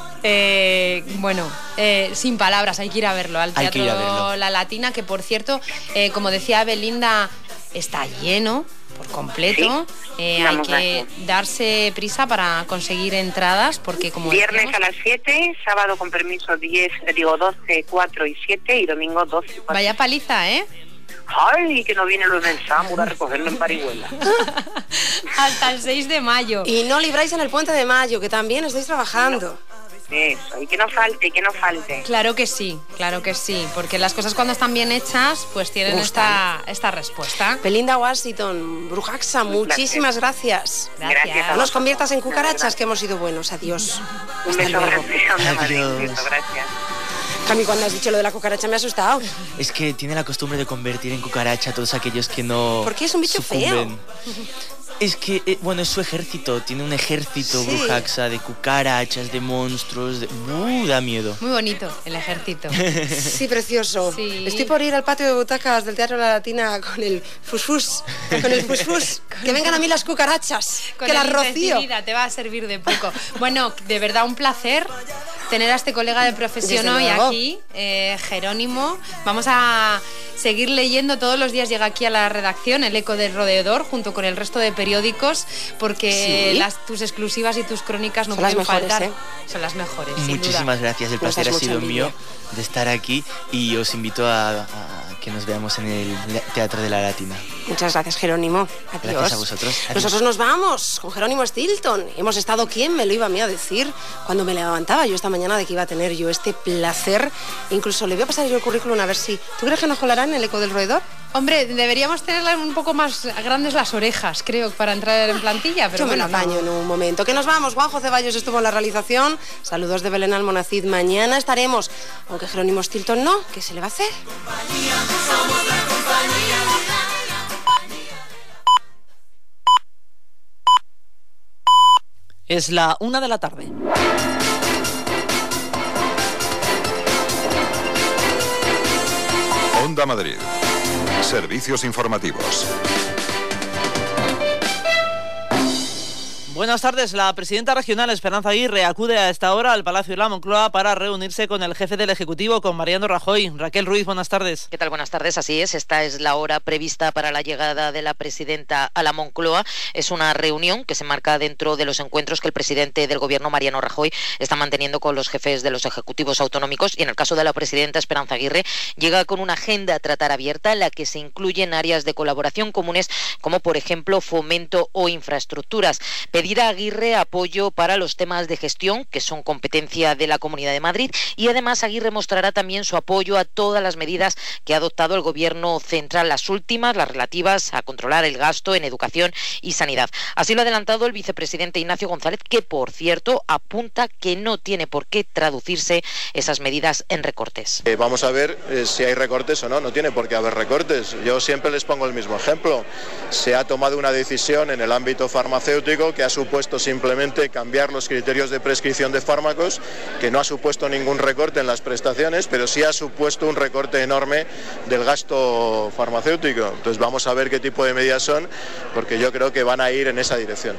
Sin palabras, hay que ir a verlo al Teatro La Latina, que por cierto, como decía Belinda, está lleno por completo. Hay que darse prisa para conseguir entradas, porque como viernes decíamos, a las 7, sábado con permiso 12, 4 y 7 y domingo 12, 4. Vaya paliza, ¿eh? ¡Ay, que no viene Luis Mensámur a recogerlo en Parihuela! Hasta el 6 de mayo. Y no libráis en el puente de mayo, que también estáis trabajando. Eso, y que no falte, que no falte. Claro que sí, porque las cosas cuando están bien hechas, pues tienen esta respuesta. Belinda Washington, Brujaxa, muchísimas gracias. Gracias. No nos conviertas en cucarachas, que hemos sido buenos. Adiós. Un beso grande. Adiós. Gracias. Cami, cuando has dicho lo de la cucaracha me ha asustado. Es que tiene la costumbre de convertir en cucaracha a todos aquellos que no... ¿Por qué es un bicho sucumben. Feo? Es que, es su ejército. Tiene un ejército, sí. Brujaxa, de cucarachas, de monstruos. Da miedo. Muy bonito el ejército. Sí, precioso. Sí. Estoy por ir al patio de butacas del Teatro La Latina con el fusfus. Que vengan a mí las cucarachas. Que las rocío. Te va a servir de poco. Bueno, de verdad, un placer tener a este colega de profesión hoy aquí, Jerónimo. Vamos a seguir leyendo todos los días. Llega aquí a la redacción El Eco del Roedor junto con el resto de periódicos, porque ¿Sí? tus exclusivas y tus crónicas no son pueden las mejores, faltar. Son las mejores. Muchísimas gracias. El placer ha sido mío de estar aquí y os invito a que nos veamos en el Teatro de la Latina. Muchas gracias, Jerónimo. Adiós. Gracias a vosotros. Adiós. Nosotros nos vamos con Jerónimo Stilton. Hemos estado, ¿quién me lo iba a mí a decir cuando me levantaba yo esta mañana de que iba a tener yo este placer? Incluso le voy a pasar yo el currículum a ver si... ¿Tú crees que nos colarán en El Eco del Roedor? Hombre, deberíamos tener un poco más grandes las orejas, creo, para entrar en plantilla. Pero yo me lo apaño en un momento. Que nos vamos. Juanjo Ceballos estuvo en la realización. Saludos de Belén Almonacid. Mañana estaremos, aunque Jerónimo Stilton no. ¿Qué se le va a hacer? Somos la compañía. Es la 1 de la tarde. Onda Madrid. Servicios informativos. Buenas tardes. La presidenta regional Esperanza Aguirre acude a esta hora al Palacio de la Moncloa para reunirse con el jefe del Ejecutivo, con Mariano Rajoy. Raquel Ruiz, buenas tardes. ¿Qué tal? Buenas tardes. Así es, esta es la hora prevista para la llegada de la presidenta a la Moncloa. Es una reunión que se marca dentro de los encuentros que el presidente del Gobierno, Mariano Rajoy, está manteniendo con los jefes de los ejecutivos autonómicos. Y en el caso de la presidenta Esperanza Aguirre, llega con una agenda a tratar abierta en la que se incluyen áreas de colaboración comunes como, por ejemplo, fomento o infraestructuras. Pedirá a Aguirre apoyo para los temas de gestión, que son competencia de la Comunidad de Madrid, y además Aguirre mostrará también su apoyo a todas las medidas que ha adoptado el Gobierno central, las últimas, las relativas a controlar el gasto en educación y sanidad. Así lo ha adelantado el vicepresidente Ignacio González, que, por cierto, apunta que no tiene por qué traducirse esas medidas en recortes. Vamos a ver si hay recortes o no. No tiene por qué haber recortes. Yo siempre les pongo el mismo ejemplo. Se ha tomado una decisión en el ámbito farmacéutico que ha supuesto simplemente cambiar los criterios de prescripción de fármacos, que no ha supuesto ningún recorte en las prestaciones, pero sí ha supuesto un recorte enorme del gasto farmacéutico. Entonces vamos a ver qué tipo de medidas son, porque yo creo que van a ir en esa dirección.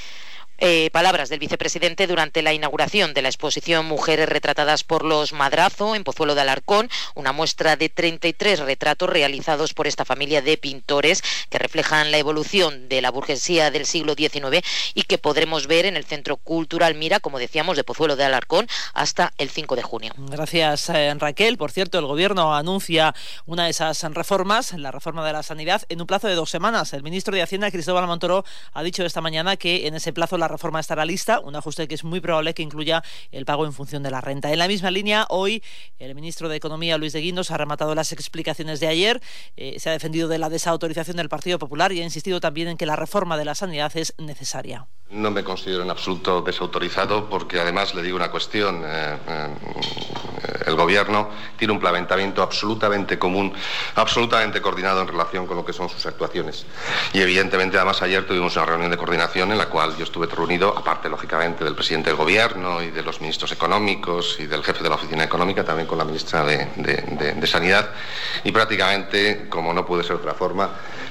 Palabras del vicepresidente durante la inauguración de la exposición Mujeres retratadas por los Madrazo en Pozuelo de Alarcón, una muestra de 33 retratos realizados por esta familia de pintores que reflejan la evolución de la burguesía del siglo XIX y que podremos ver en el Centro Cultural Mira, como decíamos, de Pozuelo de Alarcón hasta el 5 de junio. Gracias, Raquel. Por cierto, el Gobierno anuncia una de esas reformas, la reforma de la sanidad, en un plazo de 2 semanas. El ministro de Hacienda, Cristóbal Montoro, ha dicho esta mañana que en ese plazo la reforma estará lista, un ajuste que es muy probable que incluya el pago en función de la renta. En la misma línea, hoy el ministro de Economía, Luis de Guindos, ha rematado las explicaciones de ayer, se ha defendido de la desautorización del Partido Popular y ha insistido también en que la reforma de la sanidad es necesaria. No me considero en absoluto desautorizado porque además le digo una cuestión, El Gobierno tiene un planteamiento absolutamente común, absolutamente coordinado en relación con lo que son sus actuaciones. Y evidentemente, además, ayer tuvimos una reunión de coordinación en la cual yo estuve reunido, aparte, lógicamente, del presidente del Gobierno y de los ministros económicos y del jefe de la Oficina Económica, también con la ministra de Sanidad. Y prácticamente, como no puede ser de otra forma,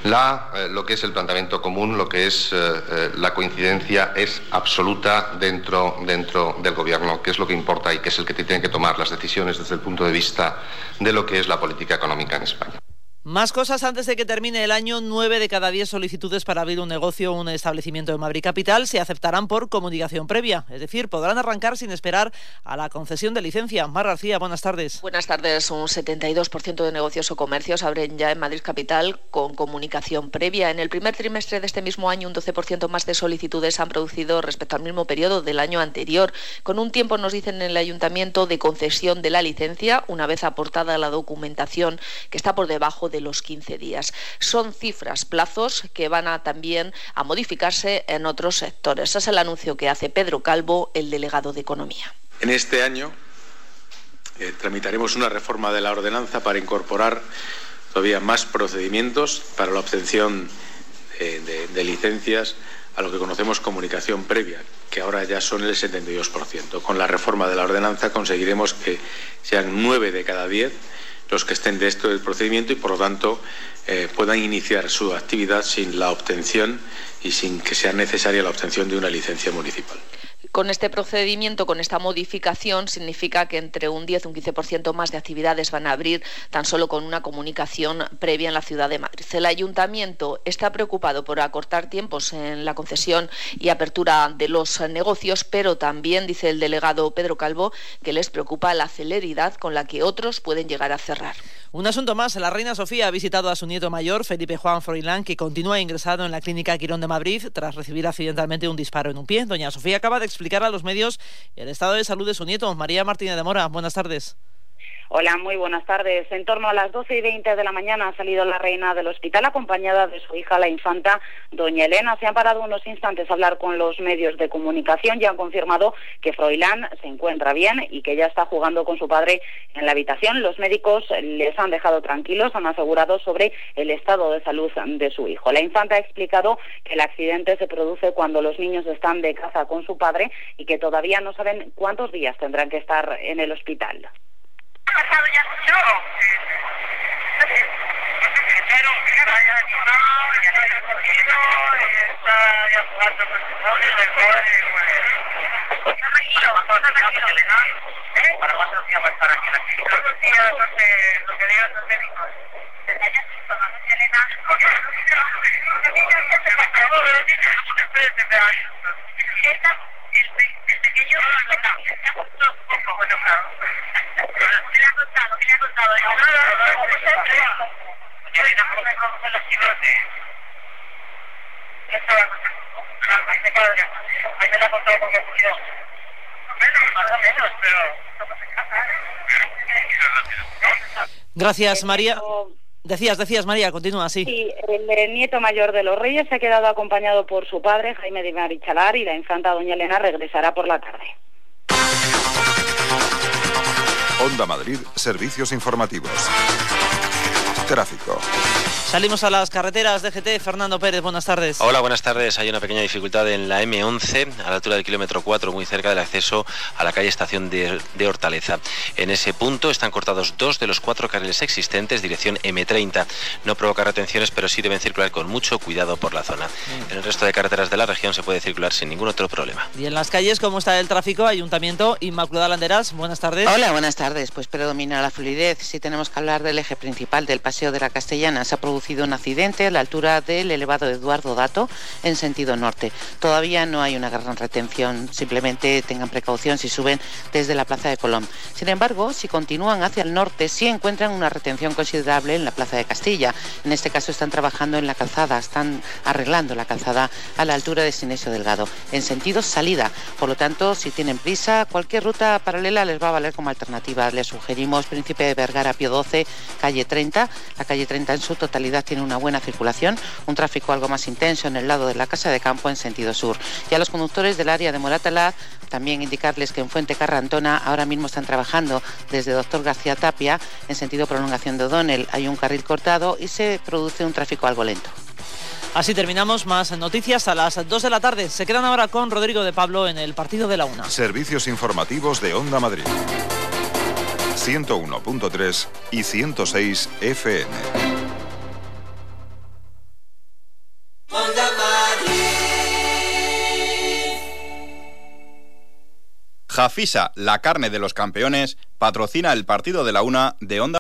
lo que es el planteamiento común, lo que es la coincidencia es absoluta dentro del Gobierno, que es lo que importa y que es el que tiene que tomar las decisiones desde el punto de vista de lo que es la política económica en España. Más cosas antes de que termine el año. 9 de cada 10 solicitudes para abrir un negocio o un establecimiento en Madrid Capital se aceptarán por comunicación previa. Es decir, podrán arrancar sin esperar a la concesión de licencia. Mar García, buenas tardes. Buenas tardes. Un 72% de negocios o comercios abren ya en Madrid Capital con comunicación previa. En el primer trimestre de este mismo año, un 12% más de solicitudes han producido respecto al mismo periodo del año anterior, con un tiempo, nos dicen en el ayuntamiento, de concesión de la licencia, una vez aportada la documentación, que está por debajo de los 15 días. Son cifras, plazos que van también a modificarse en otros sectores. Es el anuncio que hace Pedro Calvo, el delegado de Economía. En este año tramitaremos una reforma de la ordenanza para incorporar todavía más procedimientos para la obtención de licencias a lo que conocemos comunicación previa, que ahora ya son el 72%. Con la reforma de la ordenanza conseguiremos que sean 9 de cada 10 los que estén de esto del procedimiento y, por lo tanto, puedan iniciar su actividad sin la obtención y sin que sea necesaria la obtención de una licencia municipal. Con este procedimiento, con esta modificación, significa que entre un 10 y un 15% más de actividades van a abrir tan solo con una comunicación previa en la ciudad de Madrid. El ayuntamiento está preocupado por acortar tiempos en la concesión y apertura de los negocios, pero también, dice el delegado Pedro Calvo, que les preocupa la celeridad con la que otros pueden llegar a cerrar. Un asunto más. La reina Sofía ha visitado a su nieto mayor, Felipe Juan Froilán, que continúa ingresado en la Clínica Quirón de Madrid tras recibir accidentalmente un disparo en un pie. Doña Sofía acaba de explicar a los medios el estado de salud de su nieto. María Martínez de Mora, buenas tardes. Hola, muy buenas tardes. En torno a las 12:20 de la mañana ha salido la reina del hospital acompañada de su hija, la infanta doña Elena. Se han parado unos instantes a hablar con los medios de comunicación y han confirmado que Froilán se encuentra bien y que ya está jugando con su padre en la habitación. Los médicos les han dejado tranquilos, han asegurado sobre el estado de salud de su hijo. La infanta ha explicado que el accidente se produce cuando los niños están de caza con su padre y que todavía no saben cuántos días tendrán que estar en el hospital. pasado ya mucho. Pero está ya jugando con su padre ¿para cuántos días va a estar aquí en la clínica? Unos días, lo que digan los médicos. El pequeño bueno, claro. ¿Qué le ha contado? ¿Qué le ha contado? Elena, ¿cómo son los chicos de...? ¿Qué estaba contando? Ahí me la ha contado porque ha cogido... Más o menos, pero... Gracias, María. Decías, María, continúa, sí. Sí, el nieto mayor de los Reyes se ha quedado acompañado por su padre, Jaime de Marichalar, y la infanta doña Elena regresará por la tarde. Onda Madrid, servicios informativos. Tráfico. Salimos a las carreteras. DGT, Fernando Pérez, buenas tardes. Hola, buenas tardes. Hay una pequeña dificultad en la M11, a la altura del kilómetro 4, muy cerca del acceso a la calle Estación de Hortaleza. En ese punto están cortados 2 de los 4 carriles existentes, dirección M30. No provoca retenciones, pero sí deben circular con mucho cuidado por la zona. En el resto de carreteras de la región se puede circular sin ningún otro problema. Y en las calles, ¿cómo está el tráfico? Ayuntamiento, Inmaculada Landeras, buenas tardes. Hola, buenas tardes. Pues predomina la fluidez. Si tenemos que hablar del eje principal del Paseo de la Castellana, se ha producido un accidente a la altura del elevado Eduardo Dato en sentido norte. Todavía no hay una gran retención, simplemente tengan precaución si suben desde la Plaza de Colón. Sin embargo, si continúan hacia el norte, sí encuentran una retención considerable en la Plaza de Castilla. En este caso están trabajando en la calzada, están arreglando la calzada a la altura de Sinesio Delgado, en sentido salida. Por lo tanto, si tienen prisa, cualquier ruta paralela les va a valer como alternativa. Les sugerimos Príncipe de Vergara, Pío XII, calle 30, La calle 30 en su totalidad tiene una buena circulación, un tráfico algo más intenso en el lado de la Casa de Campo en sentido sur. Y a los conductores del área de Moratalaz, también indicarles que en Fuente Carrantona ahora mismo están trabajando desde Doctor García Tapia en sentido prolongación de O'Donnell. Hay un carril cortado y se produce un tráfico algo lento. Así terminamos. Más noticias a las 2 de la tarde. Se quedan ahora con Rodrigo de Pablo en el partido de la 1. Servicios informativos de Onda Madrid. 101.3 y 106 FM. Onda Madrid. Jafisa, la carne de los campeones, patrocina el partido de la 1 de Onda